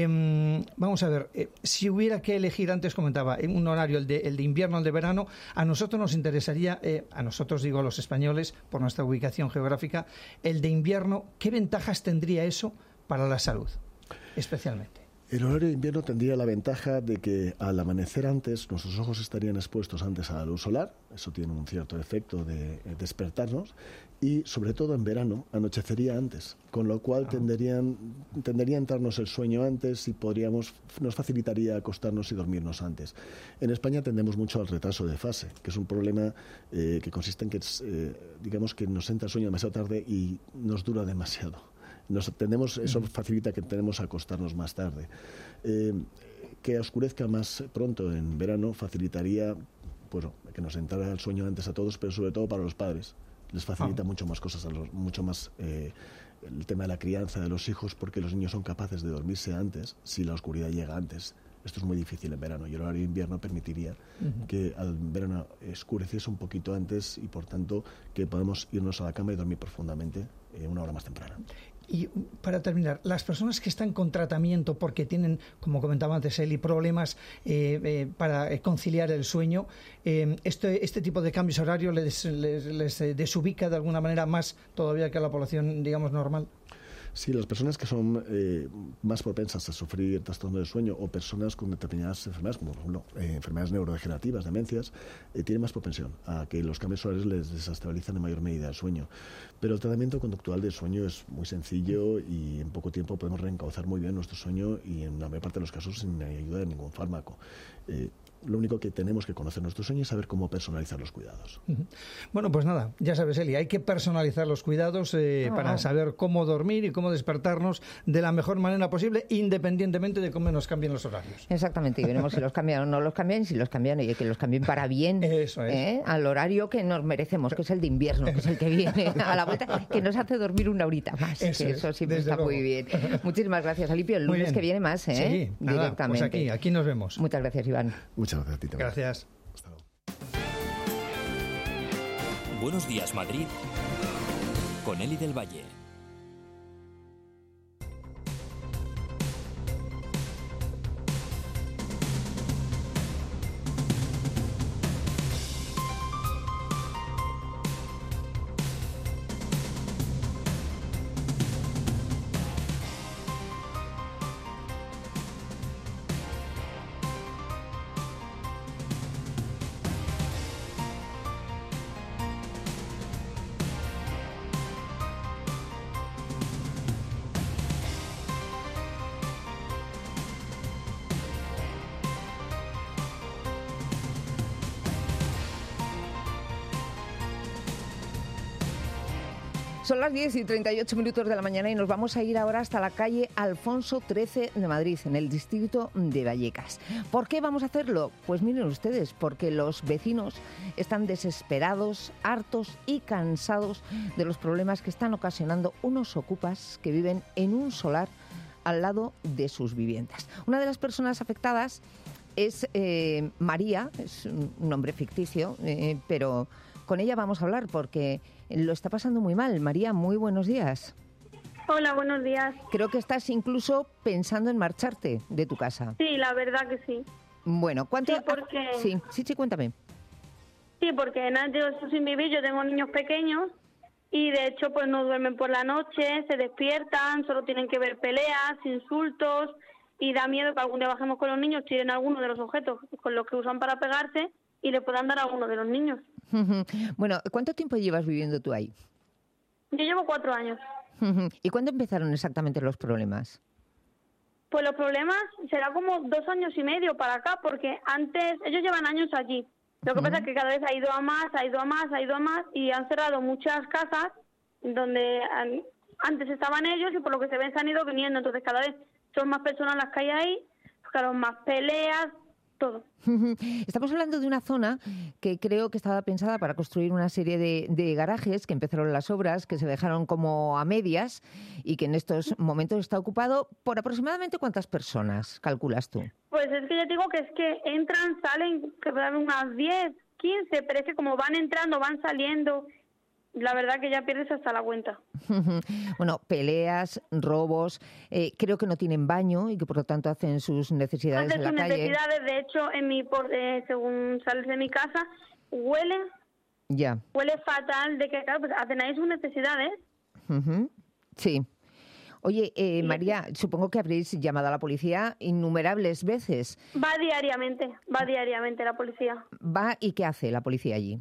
Eh, vamos a ver, eh, si hubiera que elegir, antes comentaba, en un horario, el de, el de invierno, el de verano, a nosotros nos interesaría, eh, a nosotros digo a los españoles, por nuestra ubicación geográfica, el de invierno, ¿qué ventajas tendría eso para la salud, especialmente? El horario de invierno tendría la ventaja de que al amanecer antes, nuestros ojos estarían expuestos antes a la luz solar, eso tiene un cierto efecto de despertarnos, y sobre todo en verano anochecería antes, con lo cual tenderían, tendería a entrarnos el sueño antes y podríamos, nos facilitaría acostarnos y dormirnos antes. En España tendemos mucho al retraso de fase, que es un problema eh, que consiste en que, eh, digamos que nos entra el sueño demasiado tarde y nos dura demasiado. Nos tendemos, eso facilita que tenemos a acostarnos más tarde. Eh, que oscurezca más pronto en verano facilitaría, bueno, que nos entrara el sueño antes a todos, pero sobre todo para los padres. Les facilita Ah. mucho más cosas, a los, mucho más eh, el tema de la crianza de los hijos, porque los niños son capaces de dormirse antes si la oscuridad llega antes. Esto es muy difícil en verano y el horario de invierno permitiría uh-huh. que al verano oscureciese un poquito antes y por tanto que podamos irnos a la cama y dormir profundamente eh, una hora más temprana. Y para terminar, las personas que están con tratamiento porque tienen, como comentaba antes Eli, problemas eh, eh, para conciliar el sueño, eh, este, este tipo de cambios horarios les, les, les desubica de alguna manera más todavía que a la población, digamos, normal. Sí, las personas que son eh, más propensas a sufrir trastorno del sueño o personas con determinadas enfermedades, como por ejemplo, eh, enfermedades neurodegenerativas, demencias, eh, tienen más propensión a que los cambios horarios les desestabilizan en mayor medida el sueño. Pero el tratamiento conductual del sueño es muy sencillo y en poco tiempo podemos reencauzar muy bien nuestro sueño y en la mayor parte de los casos sin ayuda de ningún fármaco. Eh, Lo único que tenemos que conocer nuestro sueño y saber cómo personalizar los cuidados. Bueno, pues nada, ya sabes, Eli, hay que personalizar los cuidados eh, Ah. para saber cómo dormir y cómo despertarnos de la mejor manera posible, independientemente de cómo nos cambien los horarios. Exactamente, y veremos si los cambian o no los cambian, y si los cambian, oye, que los cambien para bien. Eso es. ¿eh? Al horario que nos merecemos, que es el de invierno, que es el que viene a la vuelta, que nos hace dormir una horita más. Eso que es, eso siempre desde está luego. muy bien. Muchísimas gracias, Alipio. El Muy lunes bien. que viene más, ¿eh? Sí, nada, directamente. pues aquí, aquí nos vemos. Muchas gracias, Iván. Muchas gracias a ti también. Gracias. Buenos días, Madrid, con Eli del Valle. Son las diez y treinta y ocho minutos de la mañana y nos vamos a ir ahora hasta la calle Alfonso trece de Madrid, en el distrito de Vallecas. ¿Por qué vamos a hacerlo? Pues miren ustedes, porque los vecinos están desesperados, hartos y cansados de los problemas que están ocasionando unos ocupas que viven en un solar al lado de sus viviendas. Una de las personas afectadas es eh, María, es un nombre ficticio, eh, pero con ella vamos a hablar porque lo está pasando muy mal. María, muy buenos días. Hola, buenos días. Creo que estás incluso pensando en marcharte de tu casa. Sí, la verdad que sí. Bueno, ¿cuánto? Sí, porque... Sí, sí, sí, cuéntame. Sí, porque nada, yo estoy sin vivir, yo tengo niños pequeños y de hecho pues no duermen por la noche, se despiertan, solo tienen que ver peleas, insultos y da miedo que algún día bajemos con los niños, tiren alguno de los objetos con los que usan para pegarse y le puedan dar a alguno de los niños. Bueno, ¿cuánto tiempo llevas viviendo tú ahí? Yo llevo cuatro años. ¿Y cuándo empezaron exactamente los problemas? Pues los problemas será como dos años y medio para acá, porque antes, ellos llevan años allí, Lo que pasa es que cada vez ha ido a más, ha ido a más, ha ido a más y han cerrado muchas casas donde han, antes estaban ellos y por lo que se ven se han ido viniendo. Entonces cada vez son más personas las que hay ahí, pues claro, más peleas, todo. Estamos hablando de una zona que creo que estaba pensada para construir una serie de, de garajes, que empezaron las obras, que se dejaron como a medias y que en estos momentos está ocupado por aproximadamente ¿cuántas personas calculas tú? Pues es que ya digo que es que entran, salen, que van unas diez, quince, pero es que como van entrando, van saliendo, la verdad que ya pierdes hasta la cuenta. Bueno, peleas, robos, eh, creo que no tienen baño y que por lo tanto hacen sus necesidades Hacen en la sus calle. necesidades, de hecho, en mi por, eh, según sales de mi casa, huele, Ya. huele fatal, de que claro, pues hacen ahí sus necesidades. Ujú. Sí. Oye, eh, María, supongo que habréis llamado a la policía innumerables veces. Va diariamente, va diariamente la policía. ¿Va y qué hace la policía allí?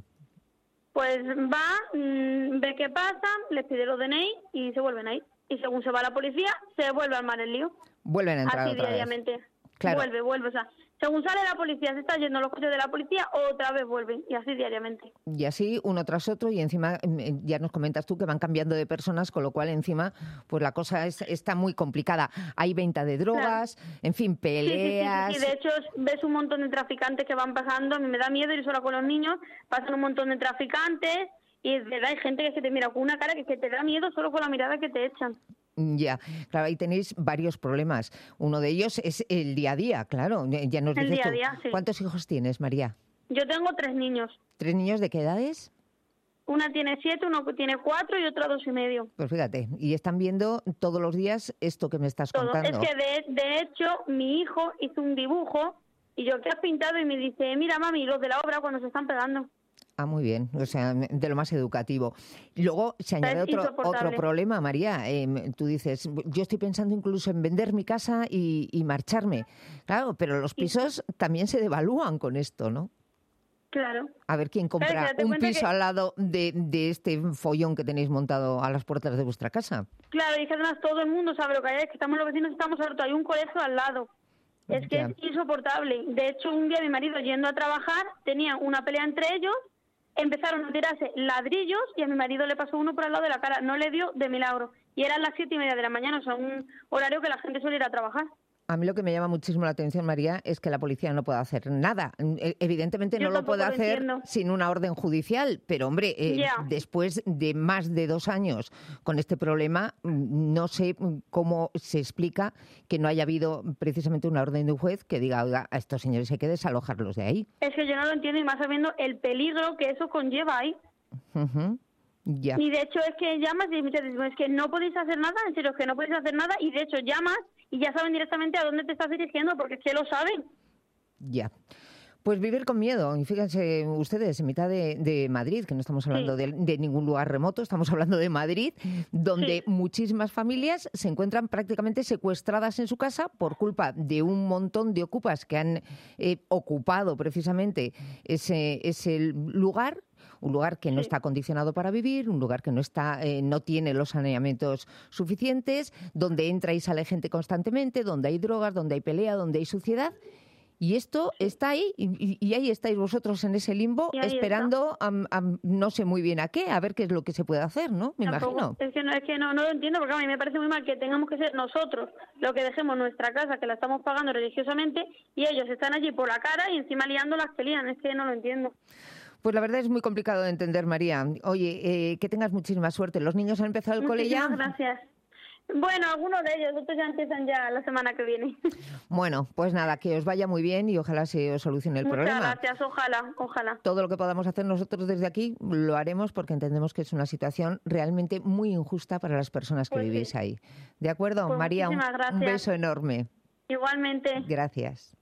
Pues va, mmm, ve qué pasa, les pide los D N I y se vuelven a ir. Y según se va la policía, se vuelve a armar el lío. Vuelven a entrar Así otra diariamente. vez. Claro. Vuelve, vuelve. O sea, según sale la policía, se está yendo los coches de la policía, otra vez vuelven. Y así diariamente. Y así uno tras otro y encima mm, ya nos comentas tú que van cambiando de personas, con lo cual encima pues la cosa es, está muy complicada. Hay venta de drogas, claro. En fin, peleas. Sí, sí, sí, sí. De hecho ves un montón de traficantes que van pasando, a mí me da miedo ir sola con los niños, pasan un montón de traficantes y de verdad hay gente que se te mira con una cara que, que te da miedo solo con la mirada que te echan. Ya, claro, ahí tenéis varios problemas. Uno de ellos es el día a día, claro. Ya nos el dices día tú. A día, sí. ¿Cuántos hijos tienes, María? Yo tengo tres niños. ¿Tres niños de qué edades? Una tiene siete, uno tiene cuatro y otra dos y medio. Pues fíjate, y están viendo todos los días esto que me estás Todo. contando. Es que de, de hecho mi hijo hizo un dibujo y yo, ¿qué has pintado? Y me dice, mira mami, los de la obra cuando se están pegando. Ah, muy bien, o sea, de lo más educativo. Luego se añade otro, otro problema, María. Eh, tú dices, yo estoy pensando incluso en vender mi casa y, y marcharme. Claro, pero los pisos sí. también se devalúan con esto, ¿no? Claro. A ver quién compra un piso que... al lado de, de este follón que tenéis montado a las puertas de vuestra casa. Claro, y que además todo el mundo sabe lo que hay, es que estamos los vecinos, estamos hartos, hay un colegio al lado. Es que ya. Es insoportable. De hecho, un día mi marido yendo a trabajar, tenía una pelea entre ellos, empezaron a tirarse ladrillos y a mi marido le pasó uno por al lado de la cara, no le dio de milagro. Y eran las siete y media de la mañana, o sea, un horario que la gente suele ir a trabajar. A mí lo que me llama muchísimo la atención, María, es que la policía no puede hacer nada. Evidentemente no lo puede hacer lo sin una orden judicial, pero hombre, eh, yeah. después de más de dos años con este problema, no sé cómo se explica que no haya habido precisamente una orden de un juez que diga, oiga, a estos señores hay que desalojarlos de ahí. Es que yo no lo entiendo y más sabiendo el peligro que eso conlleva ahí. Uh-huh. Ya. Y de hecho es que llamas y muchas veces es que no podéis hacer nada, en serio, es que no podéis hacer nada y de hecho llamas y ya saben directamente a dónde te estás dirigiendo porque es que lo saben. Ya. Pues vivir con miedo. Y fíjense ustedes, en mitad de, de Madrid, que no estamos hablando sí. de, de ningún lugar remoto, estamos hablando de Madrid, donde sí. muchísimas familias se encuentran prácticamente secuestradas en su casa por culpa de un montón de ocupas que han eh, ocupado precisamente ese, ese lugar. Un lugar que no sí. está acondicionado para vivir, un lugar que no está, eh, no tiene los saneamientos suficientes, donde entra y sale gente constantemente, donde hay drogas, donde hay pelea, donde hay suciedad. Y esto está ahí, y, y ahí estáis vosotros en ese limbo, esperando a, a no sé muy bien a qué, a ver qué es lo que se puede hacer, ¿no? Me Tampoco, imagino. Es que, no, es que no, no lo entiendo, porque a mí me parece muy mal que tengamos que ser nosotros los que dejemos nuestra casa, que la estamos pagando religiosamente, y ellos están allí por la cara y encima liando las que lían. Es que no lo entiendo. Pues la verdad es muy complicado de entender, María. Oye, eh, que tengas muchísima suerte. ¿Los niños han empezado el cole ya? Muchísimas gracias. Bueno, algunos de ellos, otros ya empiezan ya la semana que viene. Bueno, pues nada, que os vaya muy bien y ojalá se os solucione el Muchas problema. Muchas gracias, ojalá, ojalá. Todo lo que podamos hacer nosotros desde aquí lo haremos porque entendemos que es una situación realmente muy injusta para las personas que pues vivís sí. ahí. ¿De acuerdo? Pues María, un, un beso enorme. Igualmente. Gracias.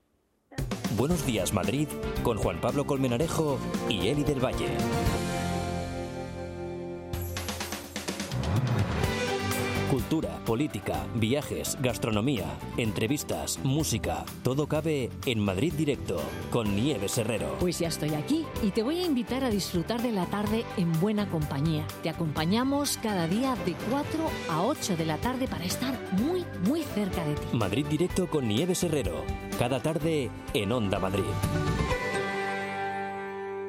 Buenos días, Madrid, con Juan Pablo Colmenarejo y Eli del Valle. Cultura, política, viajes, gastronomía, entrevistas, música, todo cabe en Madrid Directo con Nieves Herrero. Pues ya estoy aquí y te voy a invitar a disfrutar de la tarde en buena compañía. Te acompañamos cada día de cuatro a ocho de la tarde para estar muy, muy cerca de ti. Madrid Directo con Nieves Herrero, cada tarde en Onda Madrid.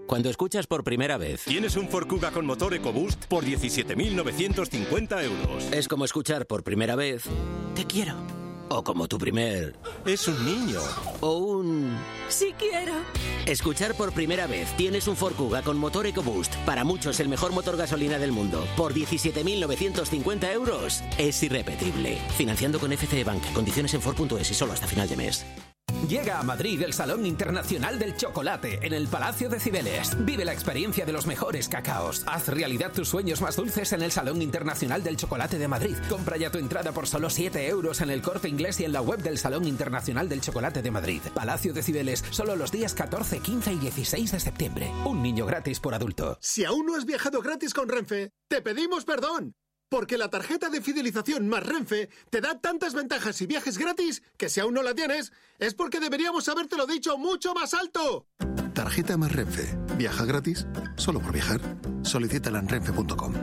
Cuando escuchas por primera vez. Tienes un Ford Kuga con motor EcoBoost por diecisiete mil novecientos cincuenta euros. Es como escuchar por primera vez. Te quiero. O como tu primer... Es un niño. O un... Sí quiero. Escuchar por primera vez. Tienes un Ford Kuga con motor EcoBoost. Para muchos el mejor motor gasolina del mundo. Por diecisiete mil novecientos cincuenta euros. Es irrepetible. Financiando con F C E Bank. Condiciones en Ford punto es y solo hasta final de mes. Llega a Madrid el Salón Internacional del Chocolate en el Palacio de Cibeles. Vive la experiencia de los mejores cacaos. Haz realidad tus sueños más dulces en el Salón Internacional del Chocolate de Madrid. Compra ya tu entrada por solo siete euros en el Corte Inglés y en la web del Salón Internacional del Chocolate de Madrid. Palacio de Cibeles, solo los días catorce, quince y dieciséis de septiembre. Un niño gratis por adulto. Si aún no has viajado gratis con Renfe, te pedimos perdón. Porque la tarjeta de fidelización más Renfe te da tantas ventajas y viajes gratis que si aún no la tienes, es porque deberíamos habértelo dicho mucho más alto. Tarjeta más Renfe. Viaja gratis solo por viajar. Solicítala en renfe punto com.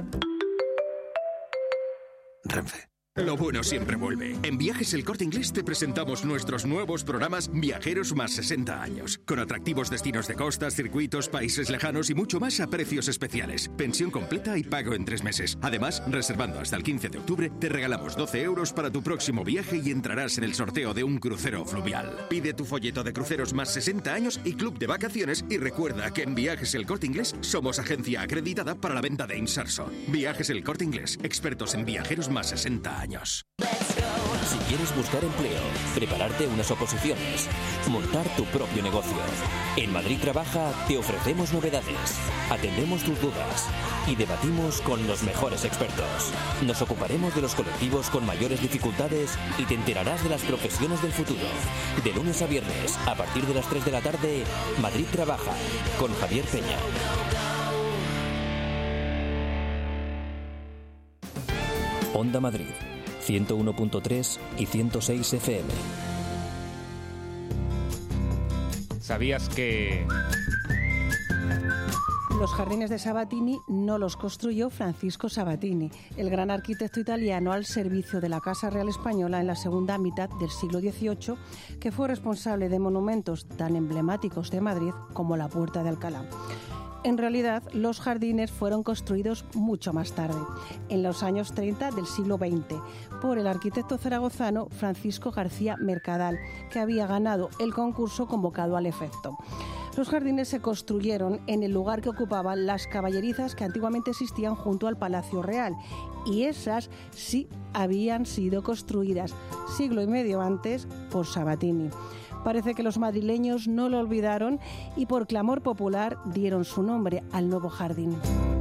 Renfe. Lo bueno siempre vuelve. En Viajes El Corte Inglés te presentamos nuestros nuevos programas Viajeros más sesenta años. Con atractivos destinos de costas, circuitos, países lejanos y mucho más a precios especiales. Pensión completa y pago en tres meses. Además, reservando hasta el quince de octubre, te regalamos doce euros para tu próximo viaje y entrarás en el sorteo de un crucero fluvial. Pide tu folleto de cruceros más sesenta años y club de vacaciones y recuerda que en Viajes El Corte Inglés somos agencia acreditada para la venta de Inserso. Viajes El Corte Inglés, expertos en viajeros más sesenta años. Si quieres buscar empleo, prepararte unas oposiciones, montar tu propio negocio, en Madrid Trabaja te ofrecemos novedades, atendemos tus dudas y debatimos con los mejores expertos. Nos ocuparemos de los colectivos con mayores dificultades y te enterarás de las profesiones del futuro. De lunes a viernes, a partir de las tres de la tarde, Madrid Trabaja, con Javier Peña. Onda Madrid, ciento uno punto tres y ciento seis F M. ¿Sabías que...? Los jardines de Sabatini no los construyó Francisco Sabatini, el gran arquitecto italiano al servicio de la Casa Real Española en la segunda mitad del siglo dieciocho, que fue responsable de monumentos tan emblemáticos de Madrid como la Puerta de Alcalá. En realidad, los jardines fueron construidos mucho más tarde, en los años treinta del siglo veinte, por el arquitecto zaragozano Francisco García Mercadal, que había ganado el concurso convocado al efecto. Los jardines se construyeron en el lugar que ocupaban las caballerizas que antiguamente existían junto al Palacio Real, y esas sí habían sido construidas siglo y medio antes por Sabatini. Parece que los madrileños no lo olvidaron y por clamor popular dieron su nombre al nuevo jardín.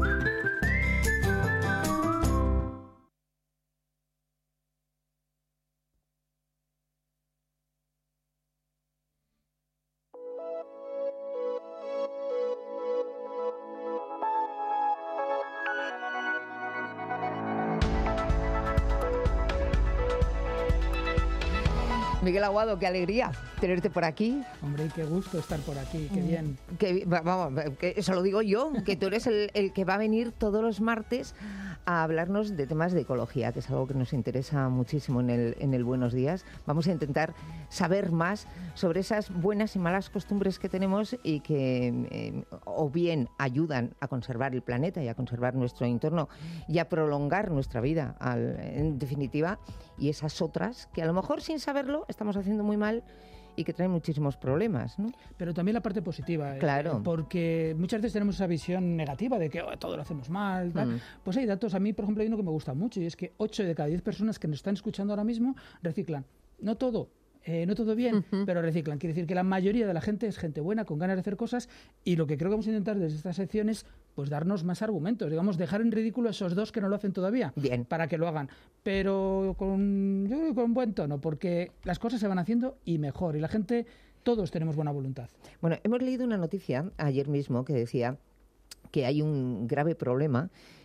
Miguel Aguado, qué alegría tenerte por aquí. Hombre, y qué gusto estar por aquí, qué bien. Que, vamos, que eso lo digo yo, que tú eres el, el que va a venir todos los martes a hablarnos de temas de ecología, que es algo que nos interesa muchísimo en el, en el Buenos Días. Vamos a intentar saber más sobre esas buenas y malas costumbres que tenemos y que eh, o bien ayudan a conservar el planeta y a conservar nuestro entorno y a prolongar nuestra vida, al, en definitiva, y esas otras que a lo mejor sin saberlo estamos haciendo muy mal y que traen muchísimos problemas, ¿no? Pero también la parte positiva, claro. eh, porque muchas veces tenemos esa visión negativa de que oh, todo lo hacemos mal, tal. Mm. Pues hay datos, a mí por ejemplo hay uno que me gusta mucho y es que ocho de cada diez personas que nos están escuchando ahora mismo reciclan. No todo, eh, no todo bien, uh-huh. pero reciclan. Quiere decir que la mayoría de la gente es gente buena, con ganas de hacer cosas, y lo que creo que vamos a intentar desde esta sección es pues darnos más argumentos, digamos, dejar en ridículo a esos dos que no lo hacen todavía, bien, para que lo hagan, pero con, yo creo que con buen tono, porque las cosas se van haciendo y mejor, y la gente, todos tenemos buena voluntad. Bueno, hemos leído una noticia ayer mismo que decía que hay un grave problema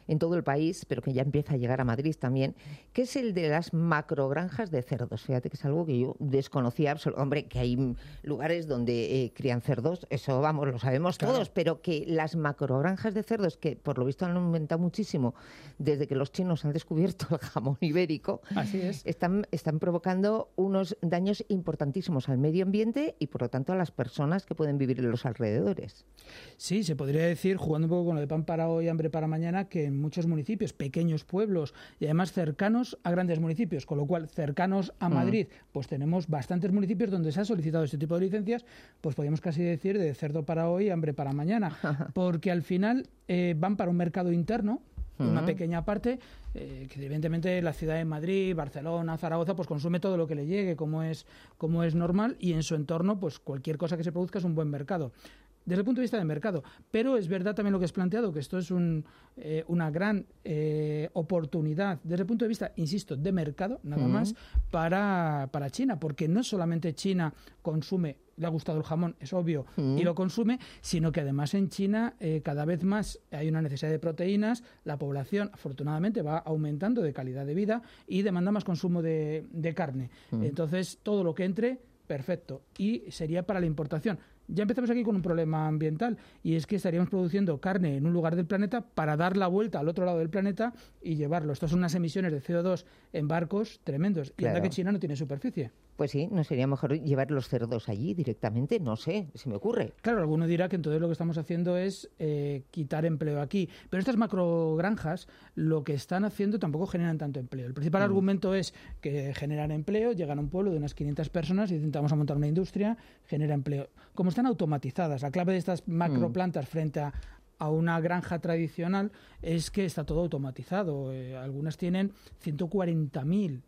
en todo el país, pero que ya empieza a llegar a Madrid también, que es el de las macrogranjas de cerdos. Fíjate que es algo que yo desconocía absolutamente. Hombre, que hay lugares donde eh, crían cerdos, eso vamos, lo sabemos claro. todos, pero que las macrogranjas de cerdos, que por lo visto han aumentado muchísimo desde que los chinos han descubierto el jamón ibérico, Así es. están, están provocando unos daños importantísimos al medio ambiente y por lo tanto a las personas que pueden vivir en los alrededores. Sí, se podría decir, jugando un poco con lo de pan para hoy, hambre para mañana, que en muchos municipios, pequeños pueblos y además cercanos a grandes municipios, con lo cual cercanos a Madrid, mm. pues tenemos bastantes municipios donde se ha solicitado este tipo de licencias, pues podríamos casi decir de cerdo para hoy, hambre para mañana, porque al final eh, van para un mercado interno, una pequeña parte, eh, que evidentemente la ciudad de Madrid, Barcelona, Zaragoza, pues consume todo lo que le llegue, como es, como es normal, y en su entorno, pues cualquier cosa que se produzca es un buen mercado. Desde el punto de vista del mercado. Pero es verdad también lo que has planteado, que esto es un, eh, una gran eh, oportunidad desde el punto de vista, insisto, de mercado, nada mm. más, para, para China, porque no solamente China consume, le ha gustado el jamón, es obvio, mm. y lo consume, sino que además en China eh, cada vez más hay una necesidad de proteínas, la población afortunadamente va aumentando de calidad de vida y demanda más consumo de, de carne. Mm. Entonces, todo lo que entre, perfecto, y sería para la importación. Ya empezamos aquí con un problema ambiental y es que estaríamos produciendo carne en un lugar del planeta para dar la vuelta al otro lado del planeta y llevarlo. Estas son unas emisiones de C O dos en barcos tremendos. Claro. Y anda que China no tiene superficie. Pues sí, ¿no sería mejor llevar los cerdos allí directamente? No sé, se me ocurre. Claro, alguno dirá que entonces lo que estamos haciendo es eh, quitar empleo aquí. Pero estas macrogranjas lo que están haciendo tampoco generan tanto empleo. El principal mm. argumento es que generan empleo, llegan a un pueblo de unas quinientas personas y intentamos montar una industria, genera empleo. Como están automatizadas, la clave de estas macroplantas mm. frente a a una granja tradicional es que está todo automatizado. Eh, algunas tienen ciento cuarenta mil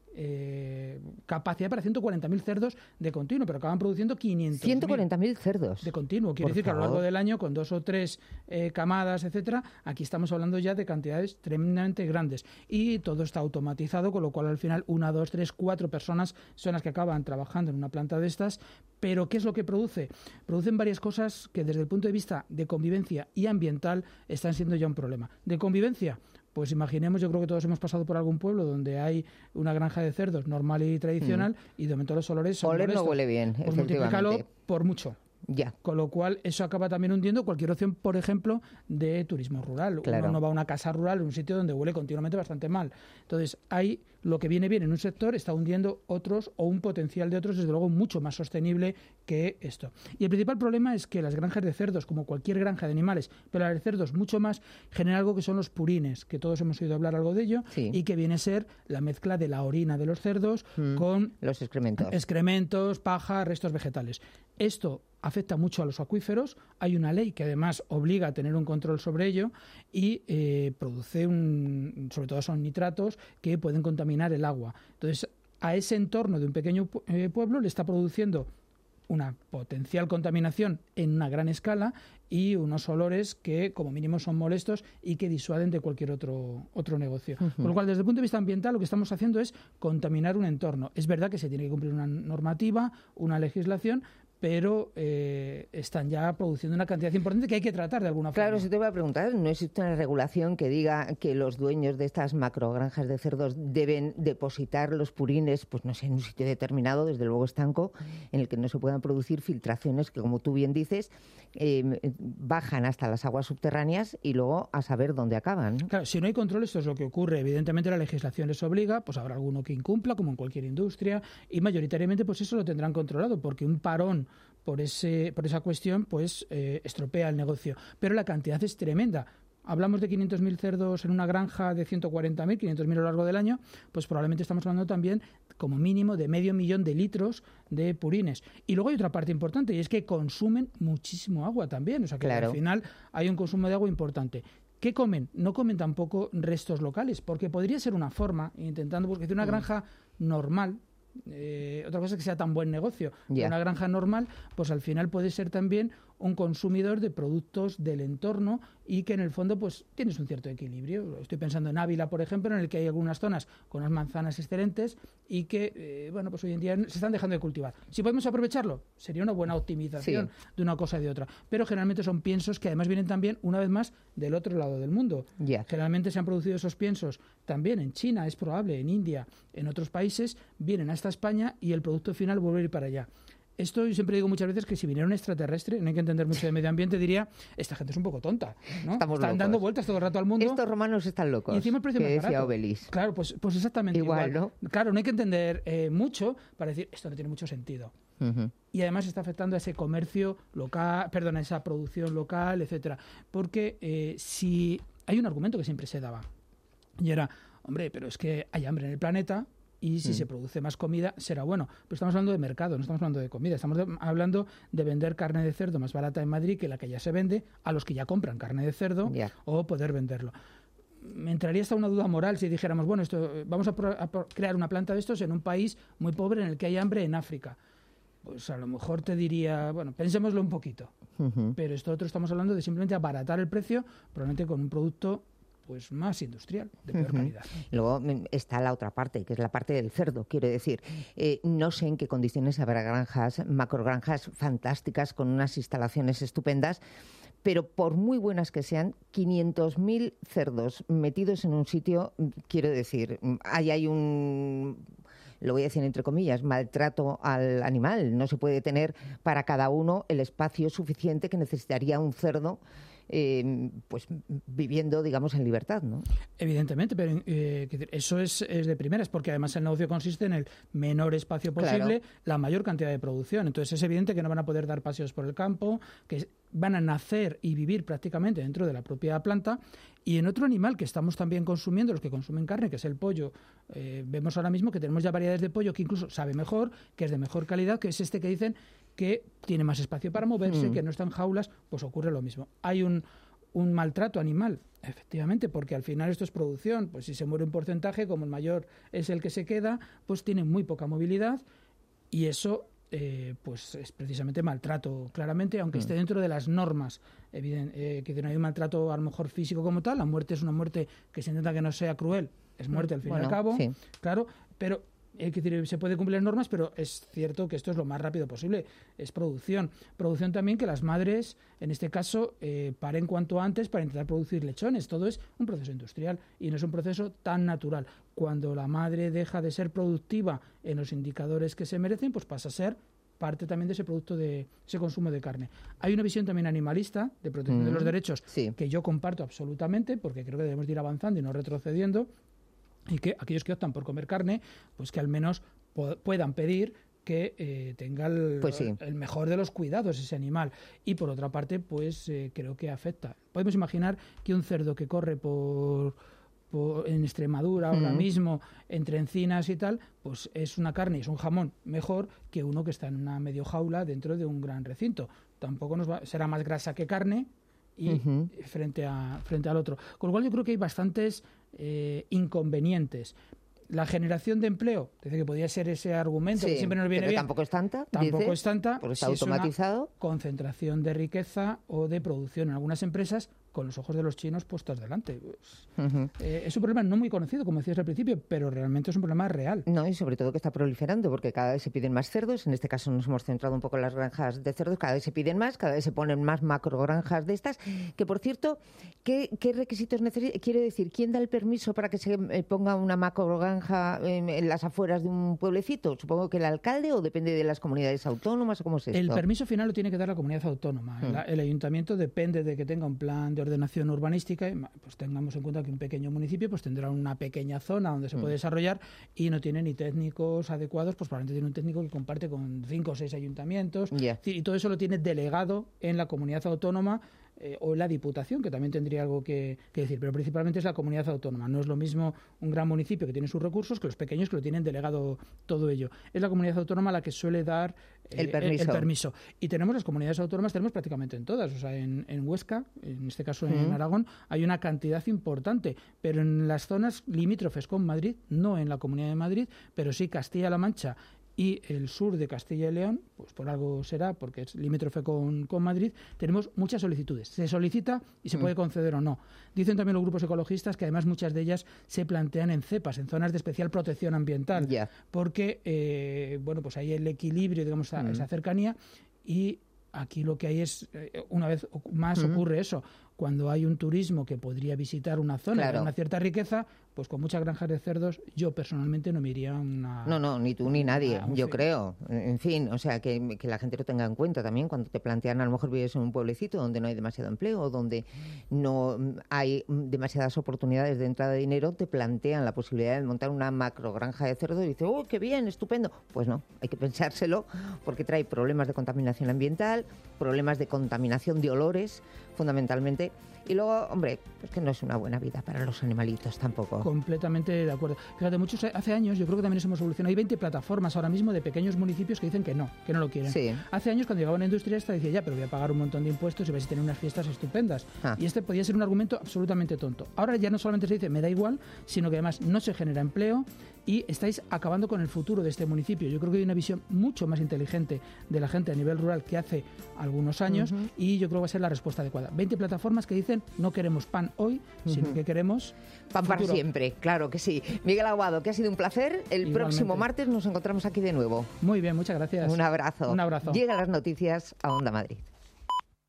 eh, capacidad para ciento cuarenta mil cerdos de continuo, pero acaban produciendo quinientos mil. ciento cuarenta mil cerdos. De continuo. Quiere Por decir favor. que a lo largo del año, con dos o tres eh, camadas, etcétera, aquí estamos hablando ya de cantidades tremendamente grandes. Y todo está automatizado, con lo cual al final una, dos, tres, cuatro personas son las que acaban trabajando en una planta de estas. Pero ¿qué es lo que produce? Producen varias cosas que desde el punto de vista de convivencia y ambiental están siendo ya un problema. De convivencia, pues imaginemos, yo creo que todos hemos pasado por algún pueblo donde hay una granja de cerdos normal y tradicional mm. y de momento los olores son Oler molestos. no huele bien, pues multiplícalo por mucho. Ya. Con lo cual, eso acaba también hundiendo cualquier opción, por ejemplo, de turismo rural. Claro. Uno no va a una casa rural, en un sitio donde huele continuamente bastante mal. Entonces, ahí lo que viene bien en un sector está hundiendo otros o un potencial de otros, desde luego, mucho más sostenible que esto. Y el principal problema es que las granjas de cerdos, como cualquier granja de animales, pero las de cerdos mucho más, generan algo que son los purines, que todos hemos oído hablar algo de ello, sí. y que viene a ser la mezcla de la orina de los cerdos mm. con los excrementos. excrementos, paja, restos vegetales. Esto afecta mucho a los acuíferos. Hay una ley que además obliga a tener un control sobre ello y eh, produce, un, sobre todo son nitratos que pueden contaminar el agua. Entonces, a ese entorno de un pequeño eh, pueblo le está produciendo una potencial contaminación en una gran escala y unos olores que como mínimo son molestos y que disuaden de cualquier otro, otro negocio. Uh-huh. Con lo cual, desde el punto de vista ambiental, lo que estamos haciendo es contaminar un entorno. Es verdad que se tiene que cumplir una normativa, una legislación, pero eh, están ya produciendo una cantidad importante que hay que tratar de alguna forma. Claro, si te voy a preguntar, ¿no existe una regulación que diga que los dueños de estas macrogranjas de cerdos deben depositar los purines, pues no sé, en un sitio determinado, desde luego estanco, en el que no se puedan producir filtraciones que, como tú bien dices, eh, bajan hasta las aguas subterráneas y luego a saber dónde acaban? Claro, si no hay control, esto es lo que ocurre. Evidentemente la legislación les obliga, pues habrá alguno que incumpla, como en cualquier industria, y mayoritariamente pues eso lo tendrán controlado, porque un parón por ese por esa cuestión pues eh, estropea el negocio. Pero la cantidad es tremenda. Hablamos de quinientos mil cerdos en una granja de ciento cuarenta mil, quinientos mil a lo largo del año, pues probablemente estamos hablando también como mínimo de medio millón de litros de purines. Y luego hay otra parte importante, y es que consumen muchísimo agua también. O sea que claro. al final hay un consumo de agua importante. ¿Qué comen? No comen tampoco restos locales, porque podría ser una forma, intentando, porque una granja normal, Eh, otra cosa es que sea tan buen negocio. Yeah. Una granja normal, pues al final puede ser también un consumidor de productos del entorno y que en el fondo pues tienes un cierto equilibrio. Estoy pensando en Ávila, por ejemplo, en el que hay algunas zonas con unas manzanas excelentes y que, eh, bueno, pues hoy en día se están dejando de cultivar. Si podemos aprovecharlo, sería una buena optimización sí. de una cosa y de otra. Pero generalmente son piensos que además vienen también, una vez más, del otro lado del mundo. Yeah. Generalmente se han producido esos piensos también en China, es probable, en India, en otros países, vienen hasta España y el producto final vuelve a ir para allá. Esto yo siempre digo muchas veces que si viniera un extraterrestre, no hay que entender mucho de medio ambiente, diría, esta gente es un poco tonta, ¿no? Estamos Están locos. dando vueltas todo el rato al mundo. Estos romanos están locos. Y encima el precio que más decía barato. Obelix. Claro, pues, pues exactamente igual. igual. ¿no? Claro, no hay que entender eh, mucho para decir, esto no tiene mucho sentido. Uh-huh. Y además está afectando a ese comercio local, perdón, a esa producción local, etcétera. Porque eh, si hay un argumento que siempre se daba, y era, hombre, pero es que hay hambre en el planeta, y si mm. se produce más comida, será bueno. Pero estamos hablando de mercado, no estamos hablando de comida. Estamos de, hablando de vender carne de cerdo más barata en Madrid que la que ya se vende a los que ya compran carne de cerdo yeah. o poder venderlo. Me entraría hasta una duda moral si dijéramos, bueno, esto vamos a, pro, a pro, crear una planta de estos en un país muy pobre en el que hay hambre en África. Pues a lo mejor te diría, bueno, pensémoslo un poquito. Uh-huh. Pero esto otro estamos hablando de simplemente abaratar el precio, probablemente con un producto pues más industrial, de peor uh-huh. calidad. Luego está la otra parte, que es la parte del cerdo, quiero decir. Eh, no sé en qué condiciones habrá granjas, macrogranjas fantásticas con unas instalaciones estupendas, pero por muy buenas que sean, quinientos mil cerdos metidos en un sitio, quiero decir, ahí hay un... lo voy a decir entre comillas, maltrato al animal. No se puede tener para cada uno el espacio suficiente que necesitaría un cerdo Eh, pues viviendo, digamos, en libertad, ¿no? Evidentemente, pero eh, eso es, es de primeras, porque además el negocio consiste en el menor espacio posible, claro. la mayor cantidad de producción. Entonces es evidente que no van a poder dar paseos por el campo, que van a nacer y vivir prácticamente dentro de la propia planta. Y en otro animal que estamos también consumiendo, los que consumen carne, que es el pollo, eh, vemos ahora mismo que tenemos ya variedades de pollo que incluso sabe mejor, que es de mejor calidad, que es este que dicen que tiene más espacio para moverse, mm. que no está en jaulas, pues ocurre lo mismo. Hay un, un maltrato animal, efectivamente, porque al final esto es producción, pues si se muere un porcentaje, como el mayor es el que se queda, pues tiene muy poca movilidad y eso eh, pues es precisamente maltrato, claramente, aunque mm. esté dentro de las normas, evidente, eh, que no hay un maltrato a lo mejor físico como tal, la muerte es una muerte que se intenta que no sea cruel, es muerte al fin bueno, y al cabo, sí. claro, pero... Es decir, se puede cumplir las normas, pero es cierto que esto es lo más rápido posible. Es producción. Producción también que las madres, en este caso, eh, paren cuanto antes para intentar producir lechones. Todo es un proceso industrial y no es un proceso tan natural. Cuando la madre deja de ser productiva en los indicadores que se merecen, pues pasa a ser parte también de ese producto, de ese consumo de carne. Hay una visión también animalista de protección mm, de los derechos sí. que yo comparto absolutamente, porque creo que debemos de ir avanzando y no retrocediendo, y que aquellos que optan por comer carne, pues que al menos po- puedan pedir que eh, tenga el, pues sí. el mejor de los cuidados ese animal. Y por otra parte, pues eh, creo que afecta. Podemos imaginar que un cerdo que corre por, por en Extremadura uh-huh. ahora mismo, entre encinas y tal, pues es una carne y es un jamón mejor que uno que está en una medio jaula dentro de un gran recinto. Tampoco nos va, será más grasa que carne, y uh-huh. frente a frente al otro. Con lo cual yo creo que hay bastantes eh, inconvenientes. La generación de empleo, dice que podría ser ese argumento sí, que siempre nos viene pero bien. tampoco es tanta. Tampoco dice, es tanta. Porque está si automatizado. Es una concentración de riqueza o de producción en algunas empresas con los ojos de los chinos puestos delante. Pues, uh-huh. eh, es un problema no muy conocido, como decías al principio, pero realmente es un problema real. No, y sobre todo que está proliferando, porque cada vez se piden más cerdos. En este caso nos hemos centrado un poco en las granjas de cerdos. Cada vez se piden más, cada vez se ponen más macrogranjas de estas. Que, por cierto, ¿qué, qué requisitos necesita? Quiere decir, ¿quién da el permiso para que se eh, ponga una macrogranja eh, en las afueras de un pueblecito? Supongo que el alcalde, o depende de las comunidades autónomas, o cómo es esto. El permiso final lo tiene que dar la comunidad autónoma. Hmm. La, el ayuntamiento depende de que tenga un plan de ordenación urbanística, y pues tengamos en cuenta que un pequeño municipio pues tendrá una pequeña zona donde se mm. puede desarrollar y no tiene ni técnicos adecuados, pues probablemente tiene un técnico que comparte con cinco o seis ayuntamientos, yeah. y todo eso lo tiene delegado en la comunidad autónoma eh, o en la Diputación, que también tendría algo que, que decir, pero principalmente es la comunidad autónoma. No es lo mismo un gran municipio que tiene sus recursos que los pequeños que lo tienen delegado todo ello. Es la comunidad autónoma la que suele dar eh, el, permiso. El, el permiso. Y tenemos las comunidades autónomas, tenemos prácticamente en todas. O sea, en, en Huesca, en este caso en mm. Aragón, hay una cantidad importante, pero en las zonas limítrofes con Madrid, no en la Comunidad de Madrid, pero sí Castilla-La Mancha y el sur de Castilla y León, pues por algo será, porque es limítrofe con, con Madrid, tenemos muchas solicitudes. Se solicita y se mm. puede conceder o no. Dicen también los grupos ecologistas que además muchas de ellas se plantean en cepas, en zonas de especial protección ambiental, yeah. porque eh, bueno, pues hay el equilibrio, digamos, mm. esa cercanía, y aquí lo que hay es, una vez más mm. ocurre eso, cuando hay un turismo que podría visitar una zona claro. de una cierta riqueza, pues con muchas granjas de cerdos, yo personalmente no me iría a una... No, no, ni tú ni nadie, yo fin. creo. En fin, o sea, que, que la gente lo tenga en cuenta también cuando te plantean, a lo mejor vives en un pueblecito donde no hay demasiado empleo, donde no hay demasiadas oportunidades de entrada de dinero, te plantean la posibilidad de montar una macrogranja de cerdos y dices, ¡oh, qué bien, estupendo! Pues no, hay que pensárselo porque trae problemas de contaminación ambiental, problemas de contaminación de olores, fundamentalmente. Y luego, hombre, pues que no es una buena vida para los animalitos tampoco. Completamente de acuerdo. Fíjate, muchos hace años, yo creo que también hemos evolucionado. Hay veinte plataformas ahora mismo de pequeños municipios que dicen que no, que no lo quieren. Sí. Hace años, cuando llegaba una industria esta, decía, ya, pero voy a pagar un montón de impuestos y vais a tener unas fiestas estupendas. Ah. Y este podía ser un argumento absolutamente tonto. Ahora ya no solamente se dice, me da igual, sino que además no se genera empleo y estáis acabando con el futuro de este municipio. Yo creo que hay una visión mucho más inteligente de la gente a nivel rural que hace algunos años uh-huh. y yo creo que va a ser la respuesta adecuada. veinte plataformas que dicen, no queremos pan hoy, uh-huh. sino que queremos pan futuro. Para siempre, claro que sí. Miguel Aguado, que ha sido un placer. El Igualmente. próximo martes nos encontramos aquí de nuevo. Muy bien, muchas gracias. Un abrazo. Un abrazo. Llegan las noticias a Onda Madrid.